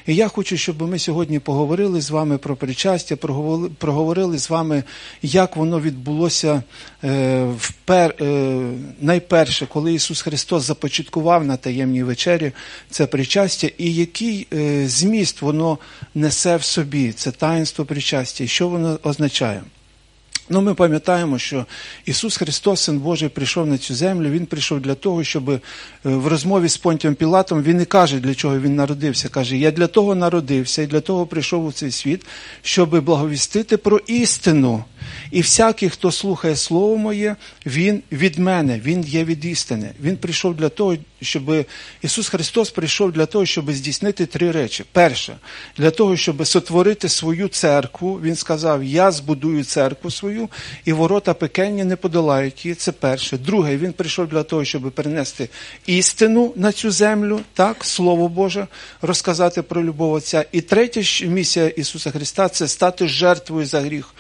І я хочу, щоб ми сьогодні поговорили з вами про причастя, проговорили з вами, як воно відбулося найперше, коли Ісус Христос започаткував на таємній вечері це причастя, і який зміст воно несе в собі, це таїнство причастя, і що воно означає. Ми пам'ятаємо, що Ісус Христос, Син Божий, прийшов на цю землю, Він прийшов для того, щоб в розмові з Понтієм Пілатом, Він не каже, для чого Він народився. Каже, я для того народився і для того прийшов у цей світ, щоб благовістити про істину. І всякий, хто слухає Слово Моє, він від мене, він є від істини. Він прийшов для того, щоб Ісус Христос прийшов для того, щоб здійснити 3 речі. Перше, для того, щоб сотворити свою церкву. Він сказав, я збудую церкву свою, і ворота пекельні не подолають її. Це перше. Друге, Він прийшов для того, щоб перенести істину на цю землю, так, Слово Боже, розказати про любов Отця. І третя місія Ісуса Христа – це стати жертвою за гріх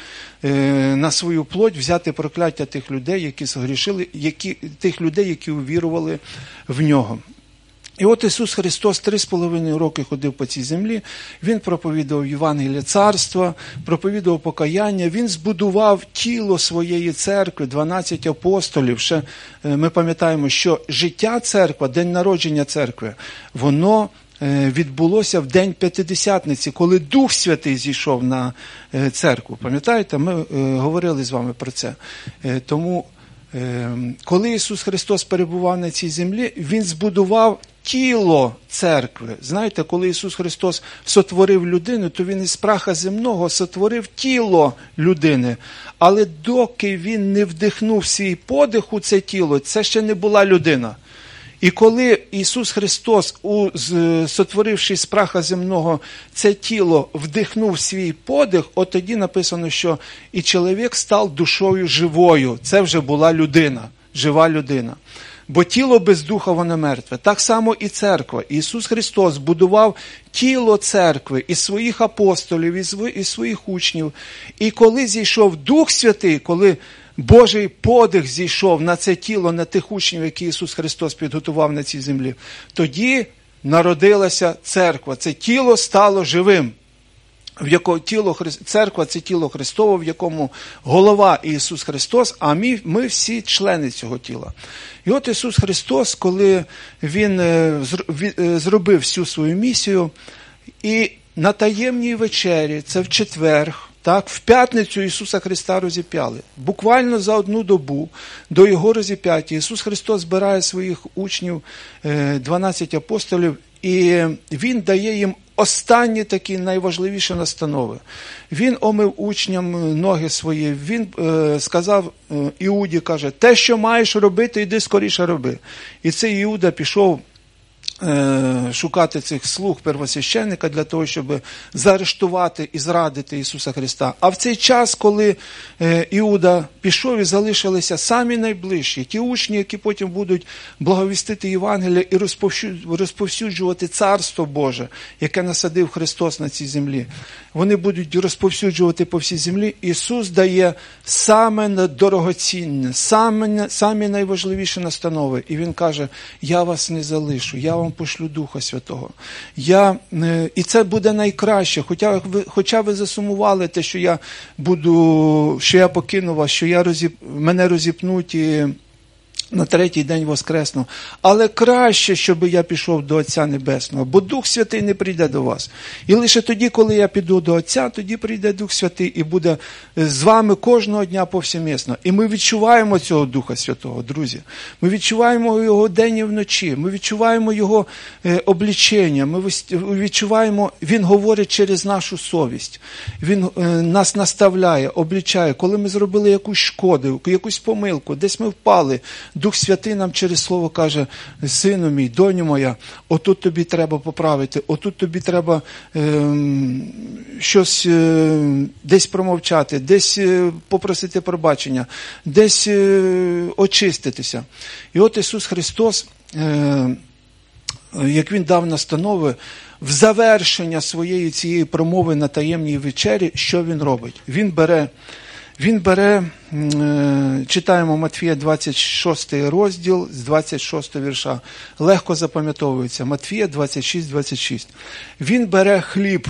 на свою плоть, взяти прокляття тих людей, які згрішили, тих людей, які увірували в Нього. І от Ісус Христос 3,5 роки ходив по цій землі, Він проповідував Євангеліє Царства, проповідував покаяння, Він збудував тіло своєї церкви, 12 апостолів. Ще ми пам'ятаємо, що життя церкви, день народження церкви, воно відбулося в день П'ятидесятниці, коли Дух Святий зійшов на церкву. Пам'ятаєте, ми говорили з вами про це. Тому, коли Ісус Христос перебував на цій землі, Він збудував тіло церкви. Знаєте, коли Ісус Христос сотворив людину, то Він із праха земного сотворив тіло людини. Але доки Він не вдихнув свій подих у це тіло, це ще не була людина. І коли Ісус Христос, сотворивши з праха земного це тіло, вдихнув свій подих, от тоді написано, що і чоловік став душою живою. Це вже була людина, жива людина. Бо тіло без духа, воно мертве. Так само і церква. Ісус Христос будував тіло церкви із своїх апостолів, із своїх учнів. І коли зійшов Дух Святий, коли Божий подих зійшов на це тіло, на тих учнів, які Ісус Христос підготував на цій землі, тоді народилася церква. Це тіло стало живим. Церква – це тіло Христове, в якому голова Ісус Христос, а ми всі члени цього тіла. І от Ісус Христос, коли Він зробив всю свою місію, і на таємній вечері, це в четвер, так, в п'ятницю Ісуса Христа розіп'яли. Буквально за 1 добу до Його розіп'яття Ісус Христос збирає своїх учнів, 12 апостолів, і Він дає їм останні такі найважливіші настанови. Він омив учням ноги свої, Він сказав Іуді, каже, те, що маєш робити, іди скоріше роби. І цей Іуда пішов шукати цих слуг первосвященника для того, щоб заарештувати і зрадити Ісуса Христа. А в цей час, коли Іуда пішов, і залишилися самі найближчі, ті учні, які потім будуть благовістити Євангелія і розповсюджувати Царство Боже, яке насадив Христос на цій землі. Вони будуть розповсюджувати по всій землі. Ісус дає саме дорогоцінне, самі найважливіші настанови. І Він каже, я вас не залишу, я вам пошлю Духа Святого. І це буде найкраще, хоча ви засумували те, що я покину вас, що мене розіпнуть і на 3-й день воскресну. Але краще, щоб я пішов до Отця Небесного, бо Дух Святий не прийде до вас. І лише тоді, коли я піду до Отця, тоді прийде Дух Святий і буде з вами кожного дня повсемісно. І ми відчуваємо цього Духа Святого, друзі. Ми відчуваємо Його день і вночі. Ми відчуваємо Його обличення. Ми відчуваємо, Він говорить через нашу совість. Він нас наставляє, обличає. Коли ми зробили якусь шкоду, якусь помилку, десь ми впали, Дух Святий нам через Слово каже, сину мій, доню моя, отут тобі треба поправити, отут тобі треба щось десь промовчати, десь попросити пробачення, десь очиститися. І от Ісус Христос, як Він дав настанови, в завершення своєї цієї промови на таємній вечері, що Він робить? Він бере він бере, читаємо Матвія 26 розділ з 26 вірша. Легко запам'ятовується. Матвія 26. Він бере хліб.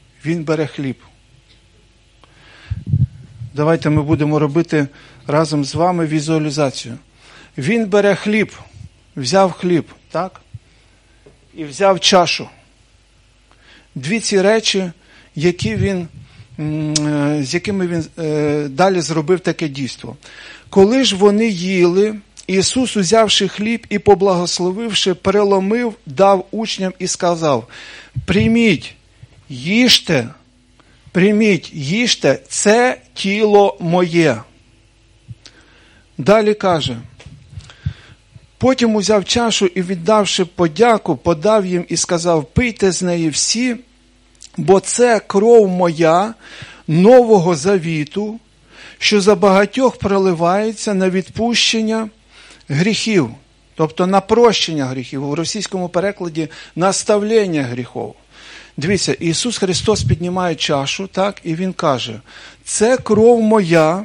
Давайте ми будемо робити разом з вами візуалізацію. Він бере хліб, взяв хліб, так? І взяв чашу. Дві ці речі, з якими він далі зробив таке дійство. Коли ж вони їли, Ісус, узявши хліб і поблагословивши, переломив, дав учням і сказав: прийміть, їжте, це тіло моє. Далі каже: потім узяв чашу і, віддавши подяку, подав їм і сказав: пийте з неї всі, бо це кров моя нового завіту, що за багатьох проливається на відпущення гріхів, тобто на прощення гріхів, у російському перекладі наставлення гріхів. Дивіться, Ісус Христос піднімає чашу, так, і Він каже: це кров моя,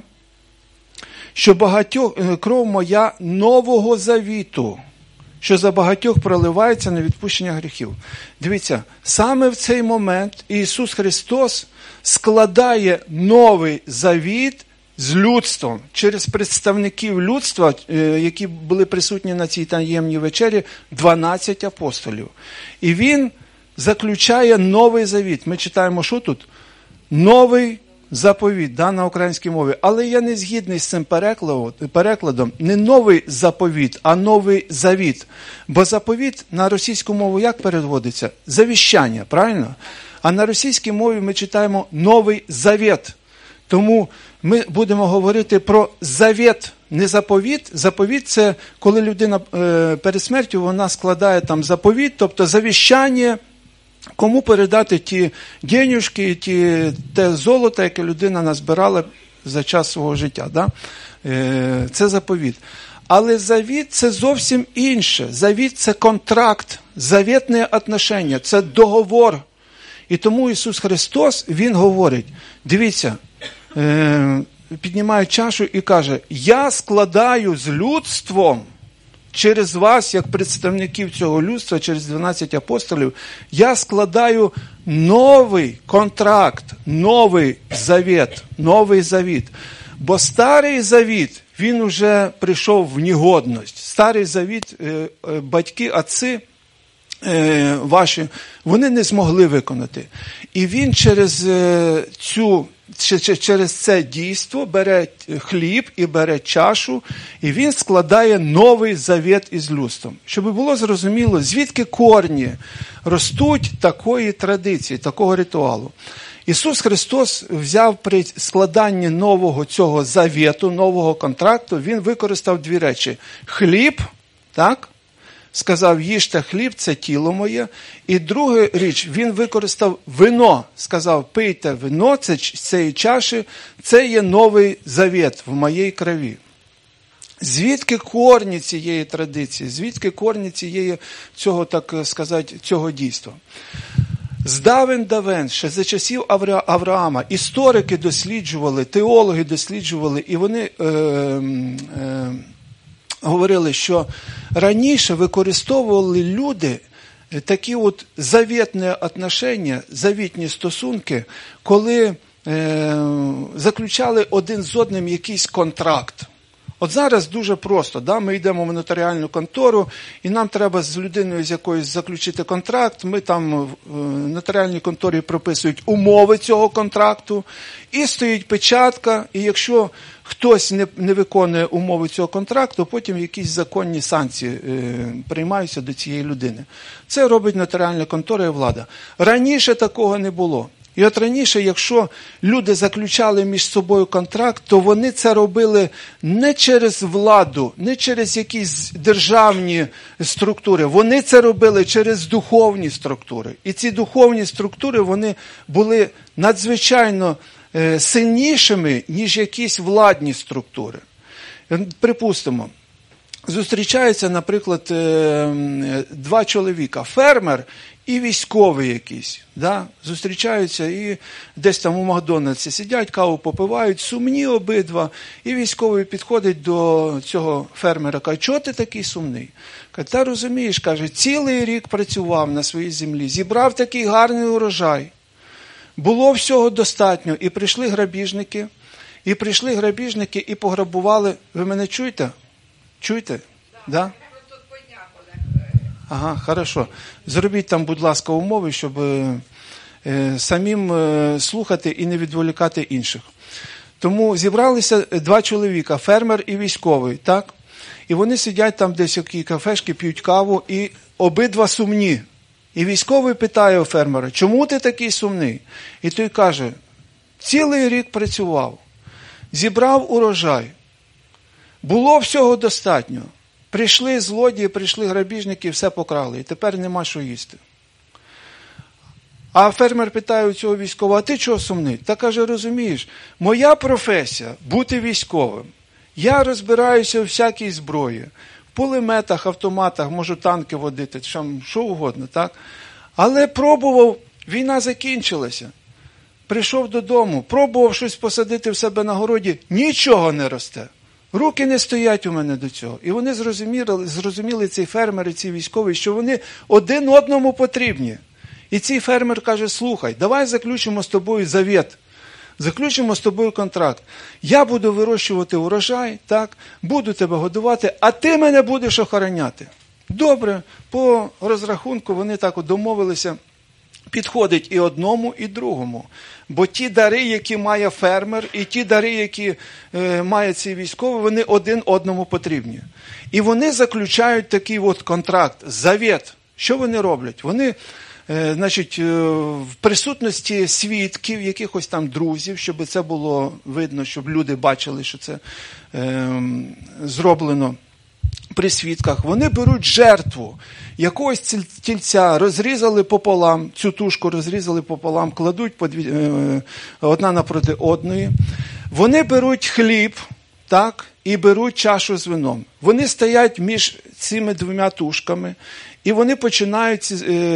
кров моя нового завіту, що за багатьох проливається на відпущення гріхів. Дивіться, саме в цей момент Ісус Христос складає новий завіт з людством, через представників людства, які були присутні на цій таємній вечері, 12 апостолів. І Він заключає новий завіт. Ми читаємо, що тут? Новий заповіт, на українській мові. Але я не згідний з цим перекладом. Не новий заповіт, а новий завіт. Бо заповіт на російську мову як переводиться? Завіщання, правильно? А на російській мові ми читаємо новий завіт. Тому ми будемо говорити про завіт, не заповіт. Заповіт – це коли людина перед смертю, вона складає там заповіт, тобто завіщання, кому передати ті денюжки, те золото, яке людина назбирала за час свого життя. Да? Це заповіт. Але завіт – це зовсім інше. Завіт – це контракт, завітне отношення, це договор. І тому Ісус Христос, Він говорить, дивіться, піднімає чашу і каже: я складаю з людством, через вас, як представників цього людства, через 12 апостолів, я складаю новий контракт, новий завіт. Бо старий завіт, він уже прийшов в негодність. Старий завіт, батьки, отці ваші, вони не змогли виконати. І він через це дійство бере хліб і бере чашу, і він складає новий завіт із людством. Щоб було зрозуміло, звідки корні ростуть такої традиції, такого ритуалу. Ісус Христос взяв при складанні нового цього завіту, нового контракту, Він використав дві речі. Хліб, так? Сказав: їжте хліб, це тіло моє. І друга річ, він використав вино. Сказав: пийте вино, цієї чаші, це є новий завіт в моїй крові. Звідки корні цієї традиції? Звідки корні цього, так сказати, цього дійства? З давен, ще за часів Авраама, історики досліджували, теологи досліджували, і вони говорили, що раніше використовували люди такі от завітні отношення, завітні стосунки, коли заключали один з одним якийсь контракт. От зараз дуже просто, да? Ми йдемо в нотаріальну контору, і нам треба з людиною з якоюсь заключити контракт, ми там в нотаріальній конторі прописують умови цього контракту, і стоїть печатка, і якщо хтось не виконує умови цього контракту, потім якісь законні санкції приймаються до цієї людини. Це робить нотаріальна контора і влада. Раніше такого не було. І от раніше, якщо люди заключали між собою контракт, то вони це робили не через владу, не через якісь державні структури. Вони це робили через духовні структури. І ці духовні структури, вони були надзвичайно сильнішими, ніж якісь владні структури. Припустимо, зустрічаються, наприклад, два чоловіка, фермер і військовий якийсь, да? Зустрічаються і десь там у Макдональдсі сидять, каву попивають, сумні обидва, і військовий підходить до цього фермера, каже, чого ти такий сумний? Каже, та розумієш, каже, цілий рік працював на своїй землі, зібрав такий гарний урожай, було всього достатньо, і прийшли грабіжники, і пограбували, ви мене чуєте? Чуєте? Да? Ага, хорошо. Зробіть там, будь ласка, умови, щоб самим слухати і не відволікати інших. Тому зібралися два чоловіка, фермер і військовий, так? І вони сидять там десь в якій кафешці, п'ють каву, і обидва сумні. І військовий питає у фермера, чому ти такий сумний? І той каже, цілий рік працював, зібрав урожай, було всього достатньо. Прийшли злодії, прийшли грабіжники, все покрали. І тепер нема що їсти. А фермер питає у цього військового, а ти чого сумний? Та каже, розумієш, моя професія – бути військовим. Я розбираюся у всякій зброї. В пулеметах, автоматах, можу танки водити, що угодно, так? Але пробував, війна закінчилася. Прийшов додому, пробував щось посадити в себе на городі, нічого не росте. Руки не стоять у мене до цього. І вони зрозуміли цей фермер і цей військовий, що вони один одному потрібні. І цей фермер каже, слухай, давай заключимо з тобою завіт, заключимо з тобою контракт. Я буду вирощувати урожай, так, буду тебе годувати, а ти мене будеш охороняти. Добре, по розрахунку вони так домовилися, підходить і одному, і другому. Бо ті дари, які має фермер, і ті дари, які має цей військовий, вони один одному потрібні. І вони заключають такий от контракт, завіт. Що вони роблять? Вони, значить, в присутності свідків, якихось там друзів, щоб це було видно, щоб люди бачили, що це зроблено при свідках, вони беруть жертву якогось тільця, розрізали пополам, цю тушку розрізали пополам, кладуть одна напроти одної. Вони беруть хліб, так, і беруть чашу з вином. Вони стоять між цими двома тушками, і вони починають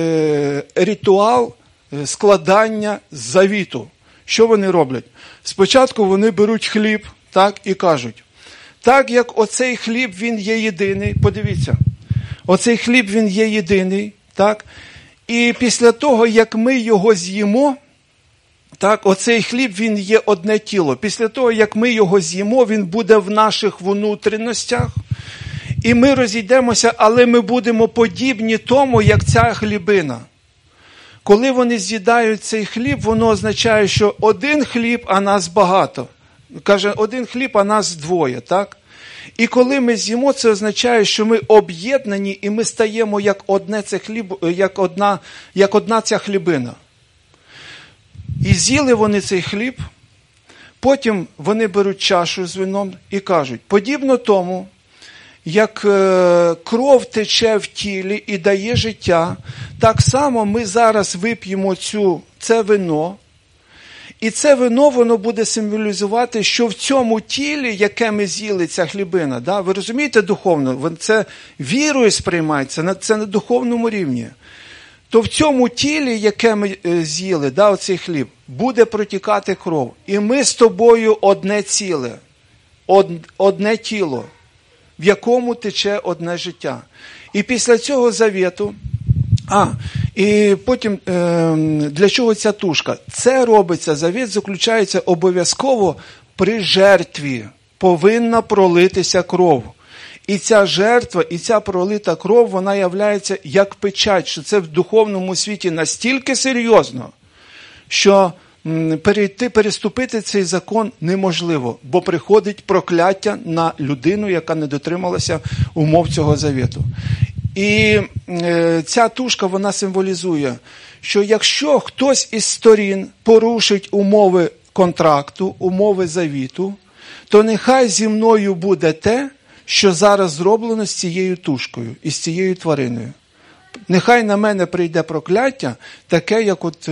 ритуал складання завіту. Що вони роблять? Спочатку вони беруть хліб, так, і кажуть, так як оцей хліб, він є єдиний, подивіться, оцей хліб, він є єдиний, так, і після того, як ми його з'їмо, так, оцей хліб, він є одне тіло. Після того, як ми його з'їмо, він буде в наших внутрішностях, і ми розійдемося, але ми будемо подібні тому, як ця хлібина. Коли вони з'їдають цей хліб, воно означає, що один хліб, а нас багато. Каже, один хліб, а нас двоє, так? І коли ми з'їмо, це означає, що ми об'єднані, і ми стаємо як одне це хліб, як одна ця хлібина. І з'їли вони цей хліб, потім вони беруть чашу з вином і кажуть, подібно тому, як кров тече в тілі і дає життя, так само ми зараз вип'ємо це вино, і це вино, воно буде символізувати, що в цьому тілі, яке ми з'їли, ця хлібина, да, ви розумієте духовно, це вірою сприймається, це на духовному рівні, то в цьому тілі, яке ми з'їли, да, оцей хліб, буде протікати кров. І ми з тобою одне ціле, одне тіло, в якому тече одне життя. І після цього завіту, і потім, для чого ця тушка? Це робиться, завіт заключається обов'язково при жертві. Повинна пролитися кров. І ця жертва, і ця пролита кров, вона являється як печать, що це в духовному світі настільки серйозно, що переступити цей закон неможливо, бо приходить прокляття на людину, яка не дотрималася умов цього завіту. І ця тушка, вона символізує, що якщо хтось із сторін порушить умови контракту, умови завіту, то нехай зі мною буде те, що зараз зроблено з цією тушкою і з цією твариною. Нехай на мене прийде прокляття, таке, як от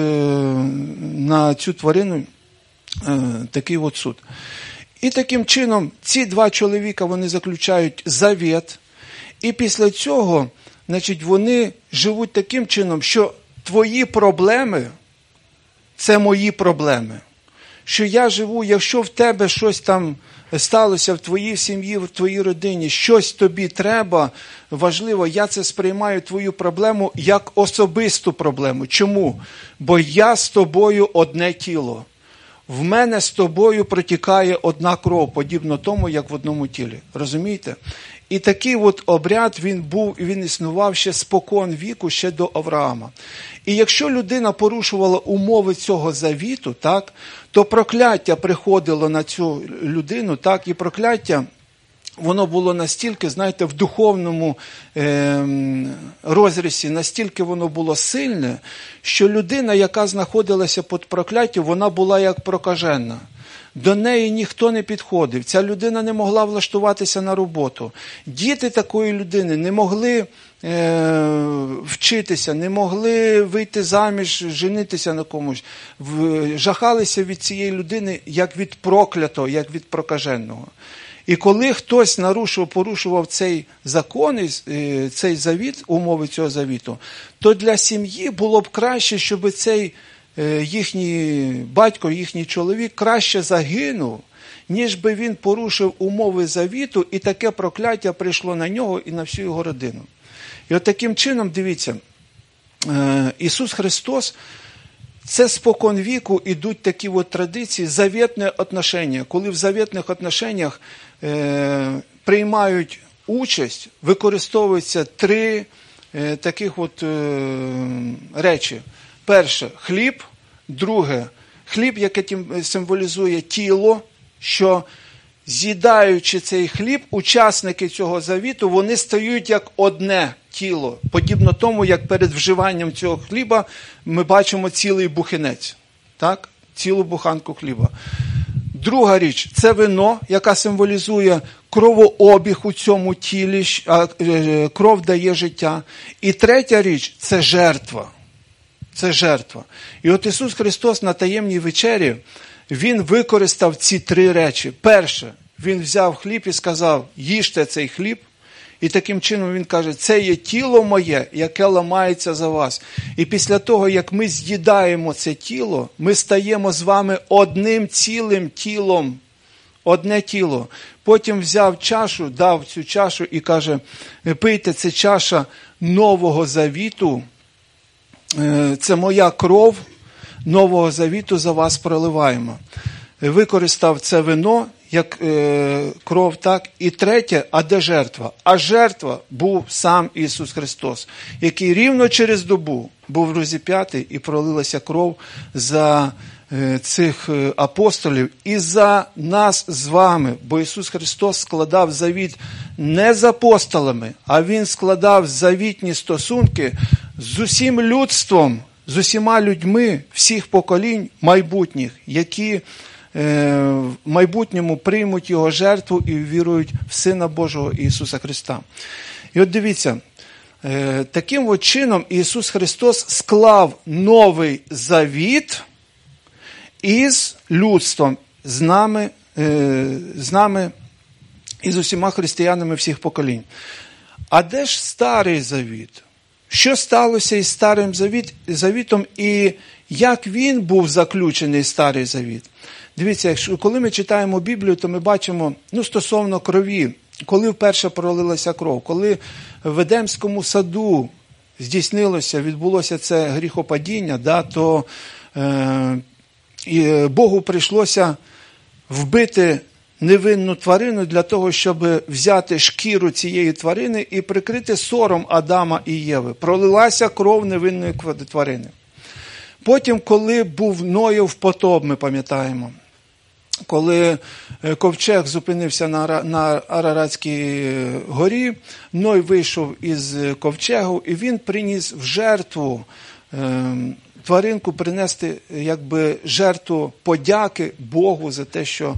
на цю тварину, такий от суд. І таким чином ці два чоловіка, вони заключають завіт, І після цього, значить, вони живуть таким чином, що твої проблеми – це мої проблеми. Що я живу, якщо в тебе щось там сталося в твоїй сім'ї, в твоїй родині, щось тобі треба, важливо, я це сприймаю твою проблему як особисту проблему. Чому? Бо я з тобою одне тіло. В мене з тобою протікає одна кров, подібно тому, як в одному тілі. Розумієте? І такий от обряд, він існував ще спокон віку, ще до Авраама. І якщо людина порушувала умови цього завіту, так, то прокляття приходило на цю людину, так, і прокляття, воно було настільки, знаєте, в духовному розрізі, настільки воно було сильне, що людина, яка знаходилася під прокляттям, вона була як прокажена. До неї ніхто не підходив. Ця людина не могла влаштуватися на роботу. Діти такої людини не могли вчитися, не могли вийти заміж, женитися на комусь. Жахалися від цієї людини як від проклятого, як від прокаженого. І коли хтось порушував цей закон, цей завіт, умови цього завіту, то для сім'ї було б краще, щоб цей їхній батько, їхній чоловік краще загинув, ніж би він порушив умови завіту, і таке прокляття прийшло на нього і на всю його родину. І от таким чином, дивіться, Ісус Христос, це спокон віку ідуть такі от традиції, завітне отношення. Коли в завітних отношеннях приймають участь, використовуються три таких от речі. Перше – хліб. Друге – хліб, який символізує тіло, що з'їдаючи цей хліб, учасники цього завіту, вони стають як одне тіло. Подібно тому, як перед вживанням цього хліба ми бачимо цілий буханець. Так? Цілу буханку хліба. Друга річ – це вино, яка символізує кровообіг у цьому тілі, а кров дає життя. І третя річ – це жертва. Це жертва. І от Ісус Христос на таємній вечері, Він використав ці три речі. Перше, Він взяв хліб і сказав, їжте цей хліб. І таким чином Він каже, це є тіло моє, яке ламається за вас. І після того, як ми з'їдаємо це тіло, ми стаємо з вами одним цілим тілом. Одне тіло. Потім взяв чашу, дав цю чашу і каже, пийте, це чаша нового завіту. Це моя кров нового завіту за вас проливаємо. Використав це вино, як кров, так. І третє, а де жертва? А жертва був сам Ісус Христос, який рівно через добу був розіп'ятий і пролилася кров за цих апостолів і за нас з вами. Бо Ісус Христос складав завіт не з апостолами, а Він складав завітні стосунки з усім людством, з усіма людьми всіх поколінь майбутніх, які в майбутньому приймуть Його жертву і вірують в Сина Божого Ісуса Христа. І от дивіться, таким от чином Ісус Христос склав новий завіт із людством, з нами і з усіма християнами всіх поколінь. А де ж Старий Завіт? Що сталося із Старим Завітом і як він був заключений, Старий Завіт? Дивіться, коли ми читаємо Біблію, то ми бачимо, стосовно крові, коли вперше пролилася кров, коли в Едемському саду відбулося це гріхопадіння, то Богу прийшлося вбити невинну тварину для того, щоб взяти шкіру цієї тварини і прикрити сором Адама і Єви. Пролилася кров невинної тварини. Потім, коли був Ноїв потоп, ми пам'ятаємо, коли ковчег зупинився на Араратській горі, Ной вийшов із ковчегу і він приніс в жертву тваринку, принести якби жертву подяки Богу за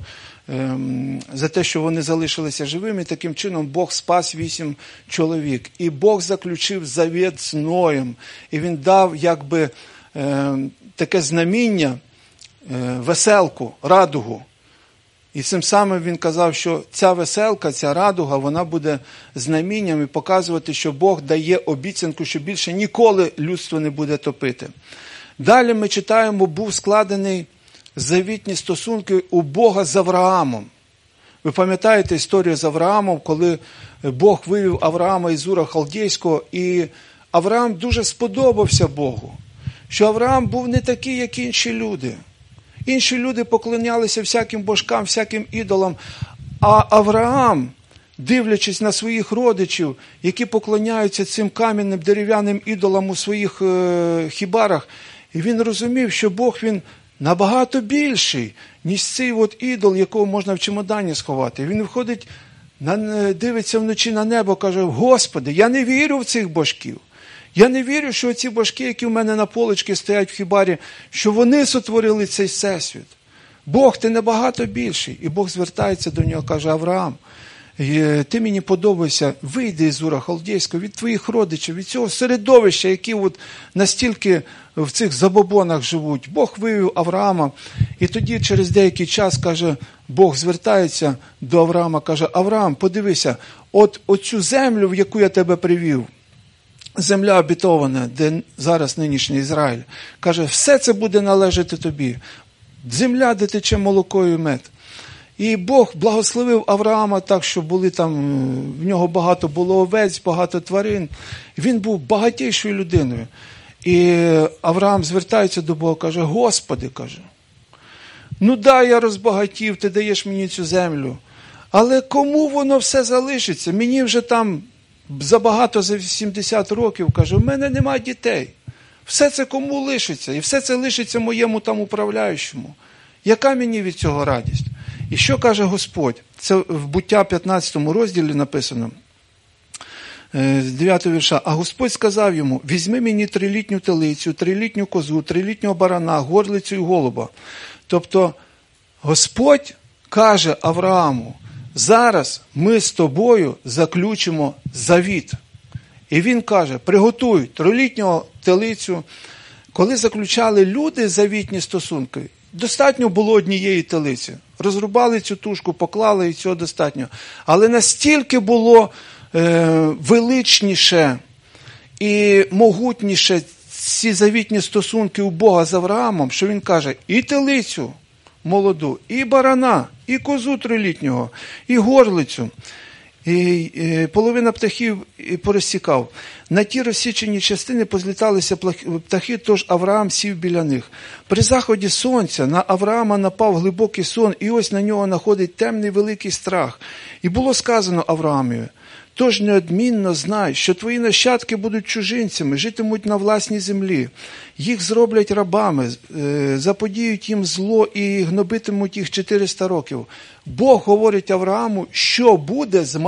те, що вони залишилися живими. Таким чином Бог спас 8 чоловік. І Бог заключив завіт з Ноєм. І він дав якби таке знаміння, веселку, радугу. І цим самим він казав, що ця веселка, ця радуга, вона буде знамінням і показувати, що Бог дає обіцянку, що більше ніколи людство не буде топити. Далі ми читаємо, був складений завітні стосунки у Бога з Авраамом. Ви пам'ятаєте історію з Авраамом, коли Бог вивів Авраама із Ура Халдейського, і Авраам дуже сподобався Богу, що Авраам був не такий, як інші люди. Інші люди поклонялися всяким божкам, всяким ідолам, а Авраам, дивлячись на своїх родичів, які поклоняються цим кам'яним дерев'яним ідолам у своїх хібарах, і він розумів, що Бог, він набагато більший, ніж цей ідол, якого можна в чемодані сховати. Він виходить, дивиться вночі на небо, каже: Господи, я не вірю в цих божків. Я не вірю, що ці божки, які в мене на поличці стоять в хібарі, що вони сотворили цей всесвіт. Бог, ти набагато більший. І Бог звертається до нього, каже: Авраам, ти мені подобаєшся, вийди із Ура Халдейського, від твоїх родичів, від цього середовища, які настільки в цих забобонах живуть. Бог вивів Авраама, і тоді через деякий час, каже, Бог звертається до Авраама, каже: Авраам, подивися, оцю землю, в яку я тебе привів, земля обітована, де зараз нинішній Ізраїль, каже, все це буде належати тобі. Земля, де тече молоко і мед. І Бог благословив Авраама так, що були там, в нього багато було овець, багато тварин. Він був багатійшою людиною. І Авраам звертається до Бога, каже: Господи, каже, ну да, я розбагатів, ти даєш мені цю землю, але кому воно все залишиться? Мені вже там забагато, за 70 років, каже, в мене немає дітей. Все це кому лишиться? І все це лишиться моєму там управляючому. Яка мені від цього радість? І що каже Господь? Це в Буття 15 розділі написано, з 9 вірша. А Господь сказав йому: візьми мені 3-літню телицю, 3-літню козу, 3-літнього барана, горлицю і голуба. Тобто Господь каже Аврааму: зараз ми з тобою заключимо завіт. І він каже: приготуй 3-літнього телицю. Коли заключали люди завітні стосунки, достатньо було однієї телиці. Розрубали цю тушку, поклали, і цього достатньо. Але настільки було величніше і могутніше ці завітні стосунки у Бога з Авраамом, що він каже: і телицю молоду, і барана, і козу 3-літнього, і горлицю. І половина птахів порозсікав. На ті розсічені частини позліталися птахи, тож Авраам сів біля них. При заході сонця на Авраама напав глибокий сон, і ось на нього находить темний великий страх. І було сказано Авраамові: тож неодмінно знай, що твої нащадки будуть чужинцями, житимуть на власній землі. Їх зроблять рабами, заподіють їм зло і гнобитимуть їх 400 років. Бог говорить Аврааму, що буде з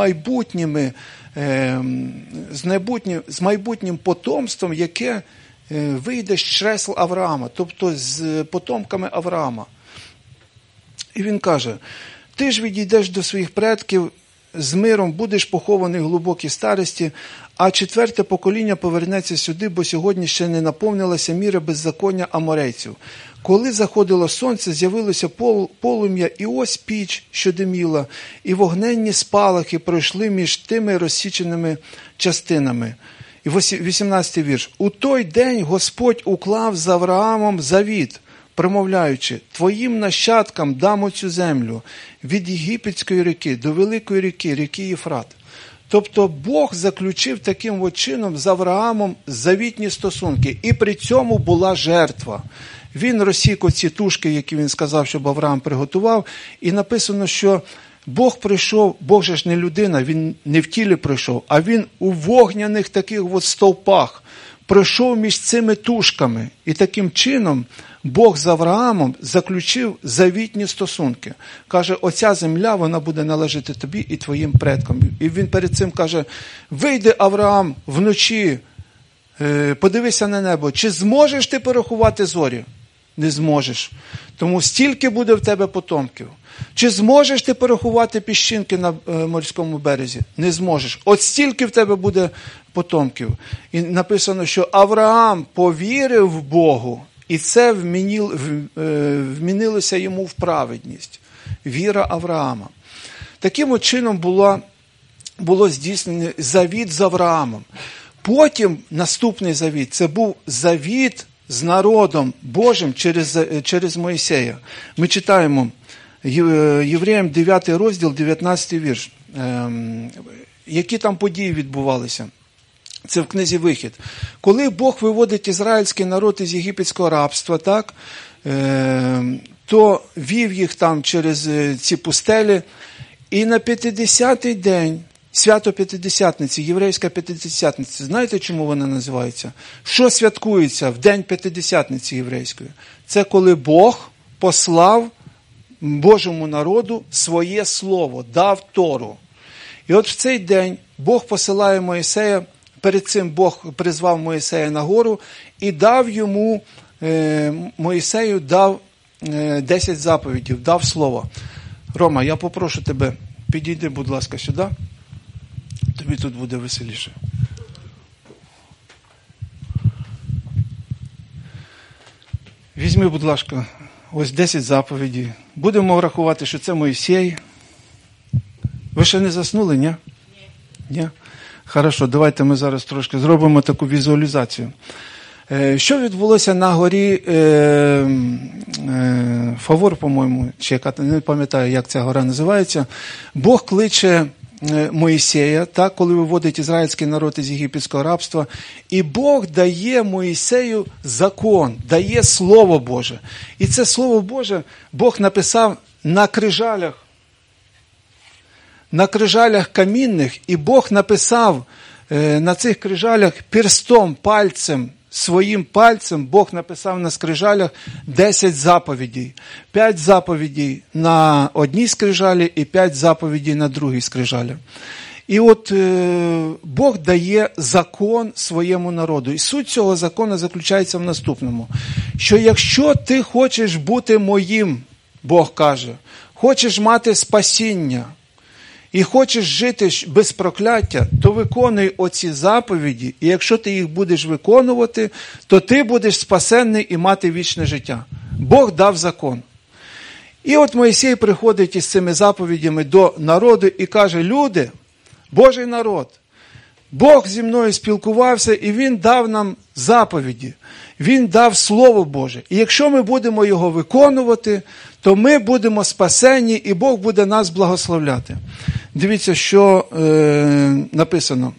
майбутнім потомством, яке вийде з чресл Авраама, тобто з потомками Авраама. І він каже: ти ж відійдеш до своїх предків з миром, будеш похований в глибокій старості, а 4-те покоління повернеться сюди, бо сьогодні ще не наповнилася міра беззаконня аморейців. Коли заходило сонце, з'явилося полум'я, і ось піч, що диміла, і вогненні спалахи пройшли між тими розсіченими частинами. І 18-й вірш. У той день Господь уклав з Авраамом завіт, промовляючи: твоїм нащадкам дам оцю землю від Єгипетської ріки до великої ріки, ріки Єфрат. Тобто Бог заключив таким чином з Авраамом завітні стосунки, і при цьому була жертва. Він розсік оці тушки, які він сказав, щоб Авраам приготував, і написано, що Бог прийшов, Бог же ж не людина, він не в тілі прийшов, а він у вогняних таких стовпах пройшов між цими тушками. І таким чином Бог з Авраамом заключив завітні стосунки. Каже: оця земля, вона буде належати тобі і твоїм предкам. І він перед цим каже: вийди, Авраам, вночі, подивися на небо, чи зможеш ти порахувати зорі? Не зможеш. Тому стільки буде в тебе потомків. Чи зможеш ти порахувати піщинки на морському березі? Не зможеш. От стільки в тебе буде потомків. І написано, що Авраам повірив Богу, і це вмінилося йому в праведність. віра Авраама. Таким чином було здійснено завіт з Авраамом. Потім наступний завіт – це був завіт з народом Божим через Моїсея. Ми читаємо Євреям 9 розділ, 19 вірш. Які там події відбувалися? Це в книзі «Вихід». Коли Бог виводить ізраїльський народ із єгипетського рабства, так, то вів їх там через ці пустелі. І на 50-й день, свято П'ятидесятниці, єврейська П'ятидесятниця, знаєте, чому вона називається? Що святкується в день П'ятидесятниці єврейської? Це коли Бог послав Божому народу своє слово, дав Тору. І от в цей день Бог посилає Моїсея, перед цим Бог призвав Моїсея на гору і дав йому, Моїсею дав 10 заповідей, дав слово. Рома, я попрошу тебе, підійди, будь ласка, сюди. Тобі тут буде веселіше. Візьми, будь ласка, ось 10 заповідей. Будемо рахувати, що це Мойсей. Ви ще не заснули, ні? Ні? Хорошо, давайте ми зараз трошки зробимо таку візуалізацію. Що відбулося на горі Фавор, по-моєму, чи яка, не пам'ятаю, як ця гора називається. Бог кличе Моїсея, так, коли виводить ізраїльський народ із єгипетського рабства, і Бог дає Моїсею закон, дає Слово Боже. І це Слово Боже Бог написав на крижалях камінних, і Бог написав на цих крижалях перстом, пальцем, своїм пальцем Бог написав на скрижалях 10 заповідей. 5 заповідей на одній скрижалі і 5 заповідей на другій скрижалі. І от Бог дає закон своєму народу. І суть цього закону заключається в наступному. Що якщо ти хочеш бути моїм, Бог каже, хочеш мати спасіння, і хочеш жити без прокляття, то виконуй оці заповіді, і якщо ти їх будеш виконувати, то ти будеш спасенний і мати вічне життя. Бог дав закон. І от Мойсей приходить із цими заповідями до народу і каже: люди, Божий народ, Бог зі мною спілкувався, і Він дав нам заповіді. Він дав Слово Боже. І якщо ми будемо його виконувати, то ми будемо спасені, і Бог буде нас благословляти. Дивіться, що написано.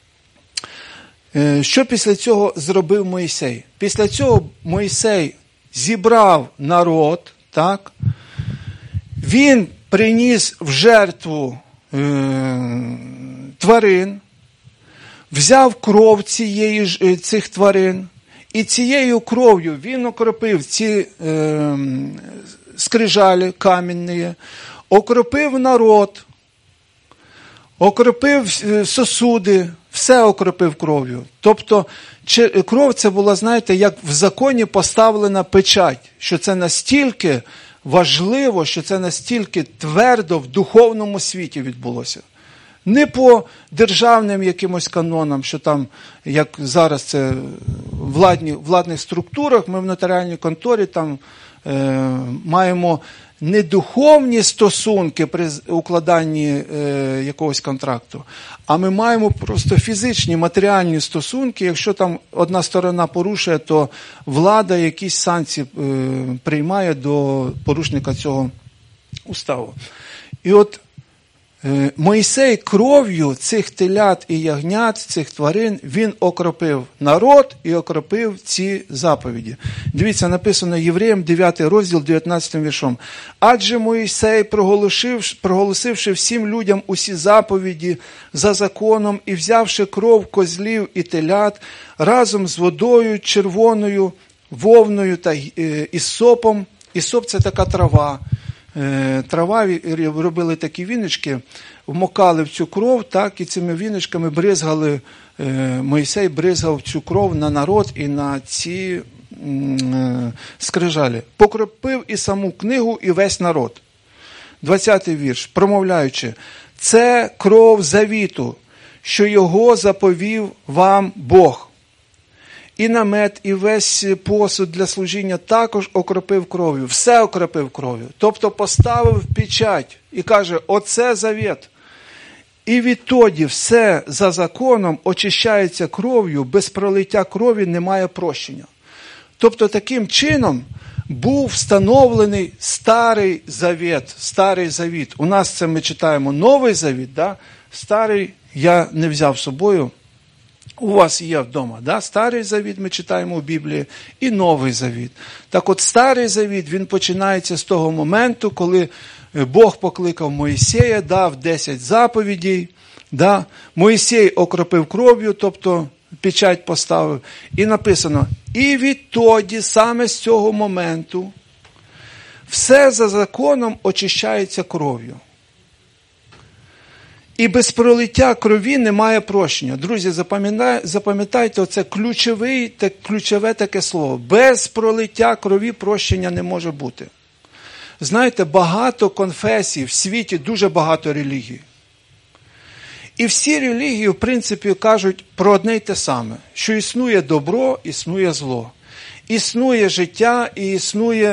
Що після цього зробив Мойсей? Після цього Мойсей зібрав народ, так? Він приніс в жертву тварин, взяв кров цих тварин, і цією кров'ю він окропив ці скрижалі камінні, окропив народ, окропив сосуди, все окропив кров'ю. Тобто кров це була, знаєте, як в законі поставлена печать, що це настільки важливо, що це настільки твердо в духовному світі відбулося. Не по державним якимось канонам, що там, як зараз це в владних структурах, ми в нотаріальній конторі там маємо не духовні стосунки при укладанні якогось контракту, а ми маємо просто фізичні, матеріальні стосунки. Якщо там одна сторона порушує, то влада якісь санкції приймає до порушника цього уставу. І от Мойсей кров'ю цих телят і ягнят, цих тварин, він окропив народ і окропив ці заповіді. Дивіться, написано Євреям 9 розділ 19 віршом. Адже Мойсей, проголосивши всім людям усі заповіді за законом і взявши кров козлів і телят разом з водою червоною, вовною та ісопом. Ісоп – це така трава. Трава, робили такі віночки, вмокали в цю кров, так, і цими віночками бризгали, Мойсей бризгав цю кров на народ і на ці скрижалі. Покропив і саму книгу, і весь народ. 20-й вірш, промовляючи: це кров завіту, що його заповів вам Бог. і намет, і весь посуд для служіння також окропив кров'ю. Все окропив кров'ю. Тобто поставив печать і каже, оце завіт. І відтоді все за законом очищається кров'ю, без пролиття крові немає прощення. Тобто таким чином був встановлений Старий Завіт. У нас це ми читаємо Новий Завіт, да? Старий я не взяв з собою, у вас є вдома. Да? Старий Завіт ми читаємо у Біблії і Новий Завіт. Так от Старий Завіт, він починається з того моменту, коли Бог покликав Моїсея, дав 10 заповідей, да? Моїсей окропив кров'ю, тобто печать поставив, і написано, і відтоді, саме з цього моменту, все за законом очищається кров'ю. І без пролиття крові немає прощення. Друзі, запам'ятайте, оце ключове таке слово. Без пролиття крові прощення не може бути. Знаєте, багато конфесій в світі, дуже багато релігій. І всі релігії, в принципі, кажуть про одне й те саме, що існує добро, існує зло. Існує життя і існує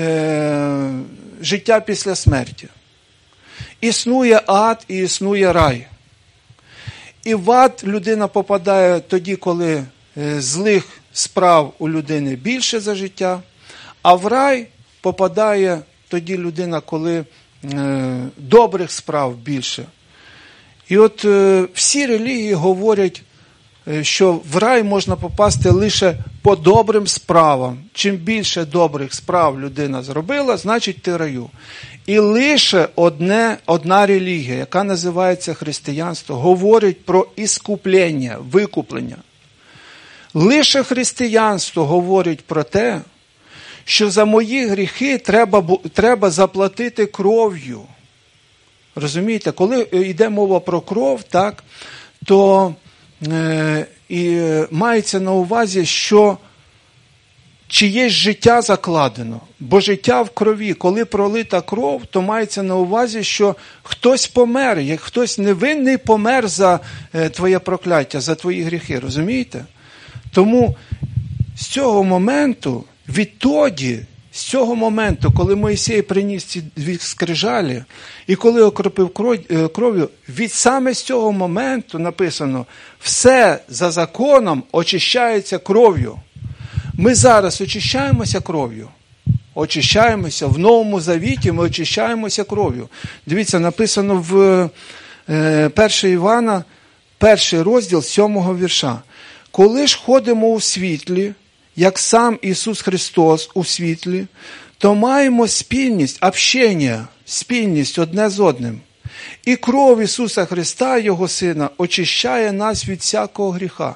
життя після смерті. Існує ад і існує рай. І в ад людина попадає тоді, коли злих справ у людини більше за життя, а в рай попадає тоді людина, коли добрих справ більше. І от всі релігії говорять, що в рай можна попасти лише по добрим справам. Чим більше добрих справ людина зробила, значить ти в раю. І лише одна релігія, яка називається християнство, говорить про іскуплення, викуплення. Лише християнство говорить про те, що за мої гріхи треба заплатити кров'ю. Розумієте, коли йде мова про кров, так, то і мається на увазі, що чиєсь життя закладено. Бо життя в крові, коли пролита кров, то мається на увазі, що хтось помер, як хтось невинний помер за твоє прокляття, за твої гріхи, розумієте? Тому з цього моменту, відтоді, з цього моменту, коли Мойсей приніс ці 2 скрижалі, і коли окропив кров'ю, від саме з цього моменту написано, все за законом очищається кров'ю. Ми зараз очищаємося кров'ю. Очищаємося. В Новому Завіті ми очищаємося кров'ю. Дивіться, написано в 1 Івана, 1 розділ 7 вірша. Коли ж ходимо у світлі, як сам Ісус Христос у світлі, то маємо спільність, общення, спільність одне з одним. І кров Ісуса Христа, Його Сина, очищає нас від всякого гріха.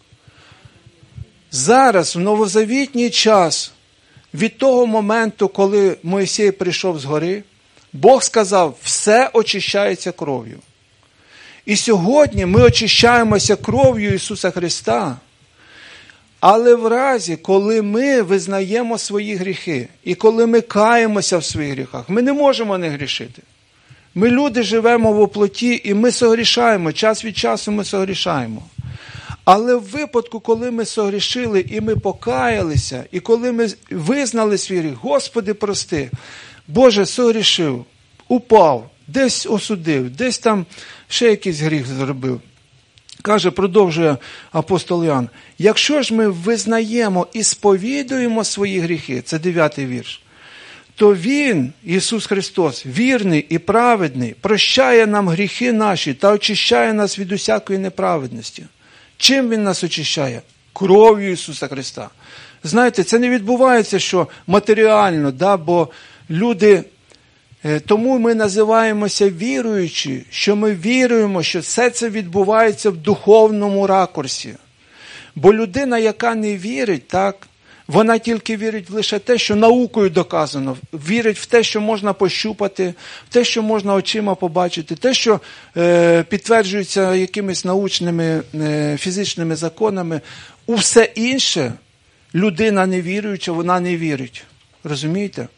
Зараз, в новозавітній час, від того моменту, коли Мойсей прийшов з гори, Бог сказав, все очищається кров'ю. І сьогодні ми очищаємося кров'ю Ісуса Христа, але в разі, коли ми визнаємо свої гріхи, і коли ми каємося в своїх гріхах, ми не можемо не грішити. Ми люди живемо в оплоті, і ми согрішаємо, час від часу ми согрішаємо. Але в випадку, коли ми согрішили і ми покаялися, і коли ми визнали свій гріх, Господи, прости, Боже, согрішив, упав, десь осудив, десь там ще якийсь гріх зробив. Каже, продовжує апостол Іоанн, якщо ж ми визнаємо і сповідуємо свої гріхи, це 9 вірш, то Він, Ісус Христос, вірний і праведний, прощає нам гріхи наші та очищає нас від усякої неправедності. Чим Він нас очищає? Кров'ю Ісуса Христа. Знаєте, це не відбувається, що матеріально, да, бо люди, тому ми називаємося віруючі, що ми віруємо, що все це відбувається в духовному ракурсі. Бо людина, яка не вірить, так, вона тільки вірить в лише те, що наукою доказано, вірить в те, що можна пощупати, в те, що можна очима побачити, те, що підтверджується якимись научними, фізичними законами. У все інше людина не віруюча, вона не вірить. Розумієте?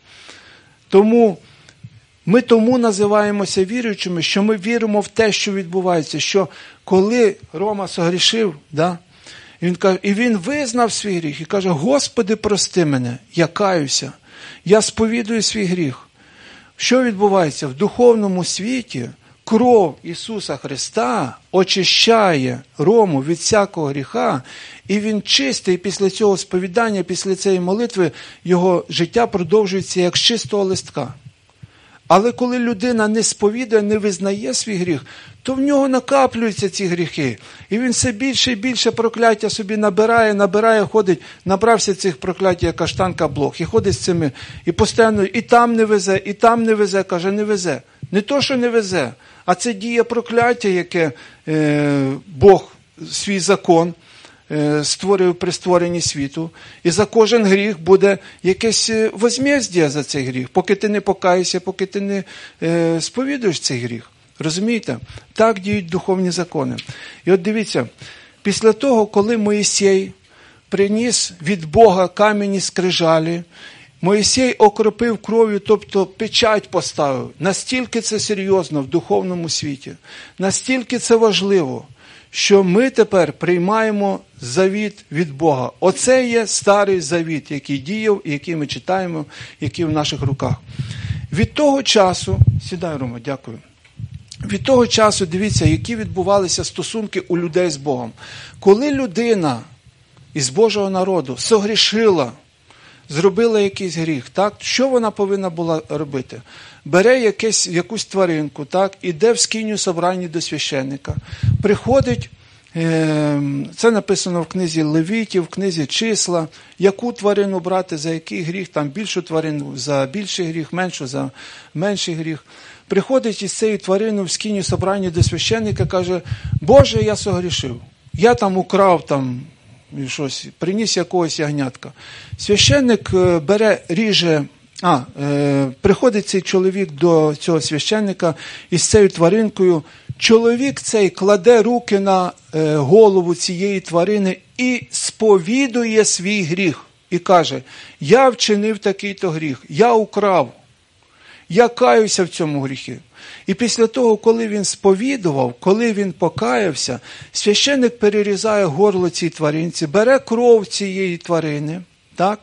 Ми тому називаємося віруючими, що ми віримо в те, що відбувається, що коли Рома согрішив, да, І він визнав свій гріх і каже: Господи, прости мене, я каюся, я сповідую свій гріх. Що відбувається? В духовному світі кров Ісуса Христа очищає Рому від всякого гріха, і він чистий, і після цього сповідання, після цієї молитви, його життя продовжується як з чистого листка. Але коли людина не сповідує, не визнає свій гріх, то в нього накаплюються ці гріхи. І він все більше і більше прокляття собі набирає, ходить, набрався цих прокляття, як каштанка блох, і ходить з цими, і постійно, і там не везе, каже, не везе. Не то, що не везе, а це діє прокляття, яке Бог свій закон створив при створенні світу. І за кожен гріх буде якесь возмездя за цей гріх, поки ти не покаєшся, поки ти не сповідуєш цей гріх. Розумієте? Так діють духовні закони. І от дивіться, після того, коли Моїсей приніс від Бога камені скрижалі, Моїсей окропив кров'ю, тобто печать поставив. Настільки це серйозно в духовному світі, настільки це важливо, що ми тепер приймаємо завіт від Бога. Оце є старий завіт, який діяв, який ми читаємо, який в наших руках. Від того часу, сідай, Рома, дякую. Від того часу, дивіться, які відбувалися стосунки у людей з Богом. Коли людина із Божого народу согрішила, зробила якийсь гріх, так? Що вона повинна була робити? Бере якусь тваринку, так? Іде в скиню собрання до священника, приходить, це написано в книзі Левітів, в книзі Числа, яку тварину брати, за який гріх, там більшу тварину за більший гріх, меншу за менший гріх. Приходить із цією твариною в скиню собрання до священника, каже: Боже, я согрішив, я там украв, там, щось, приніс якогось ягнятка. Священник бере, ріже, приходить цей чоловік до цього священника із цією тваринкою. Чоловік цей кладе руки на голову цієї тварини і сповідує свій гріх. І каже: я вчинив такий-то гріх, я украв, я каюся в цьому гріхі. І після того, коли він сповідував, коли він покаявся, священник перерізає горло цій тваринці, бере кров цієї тварини, так,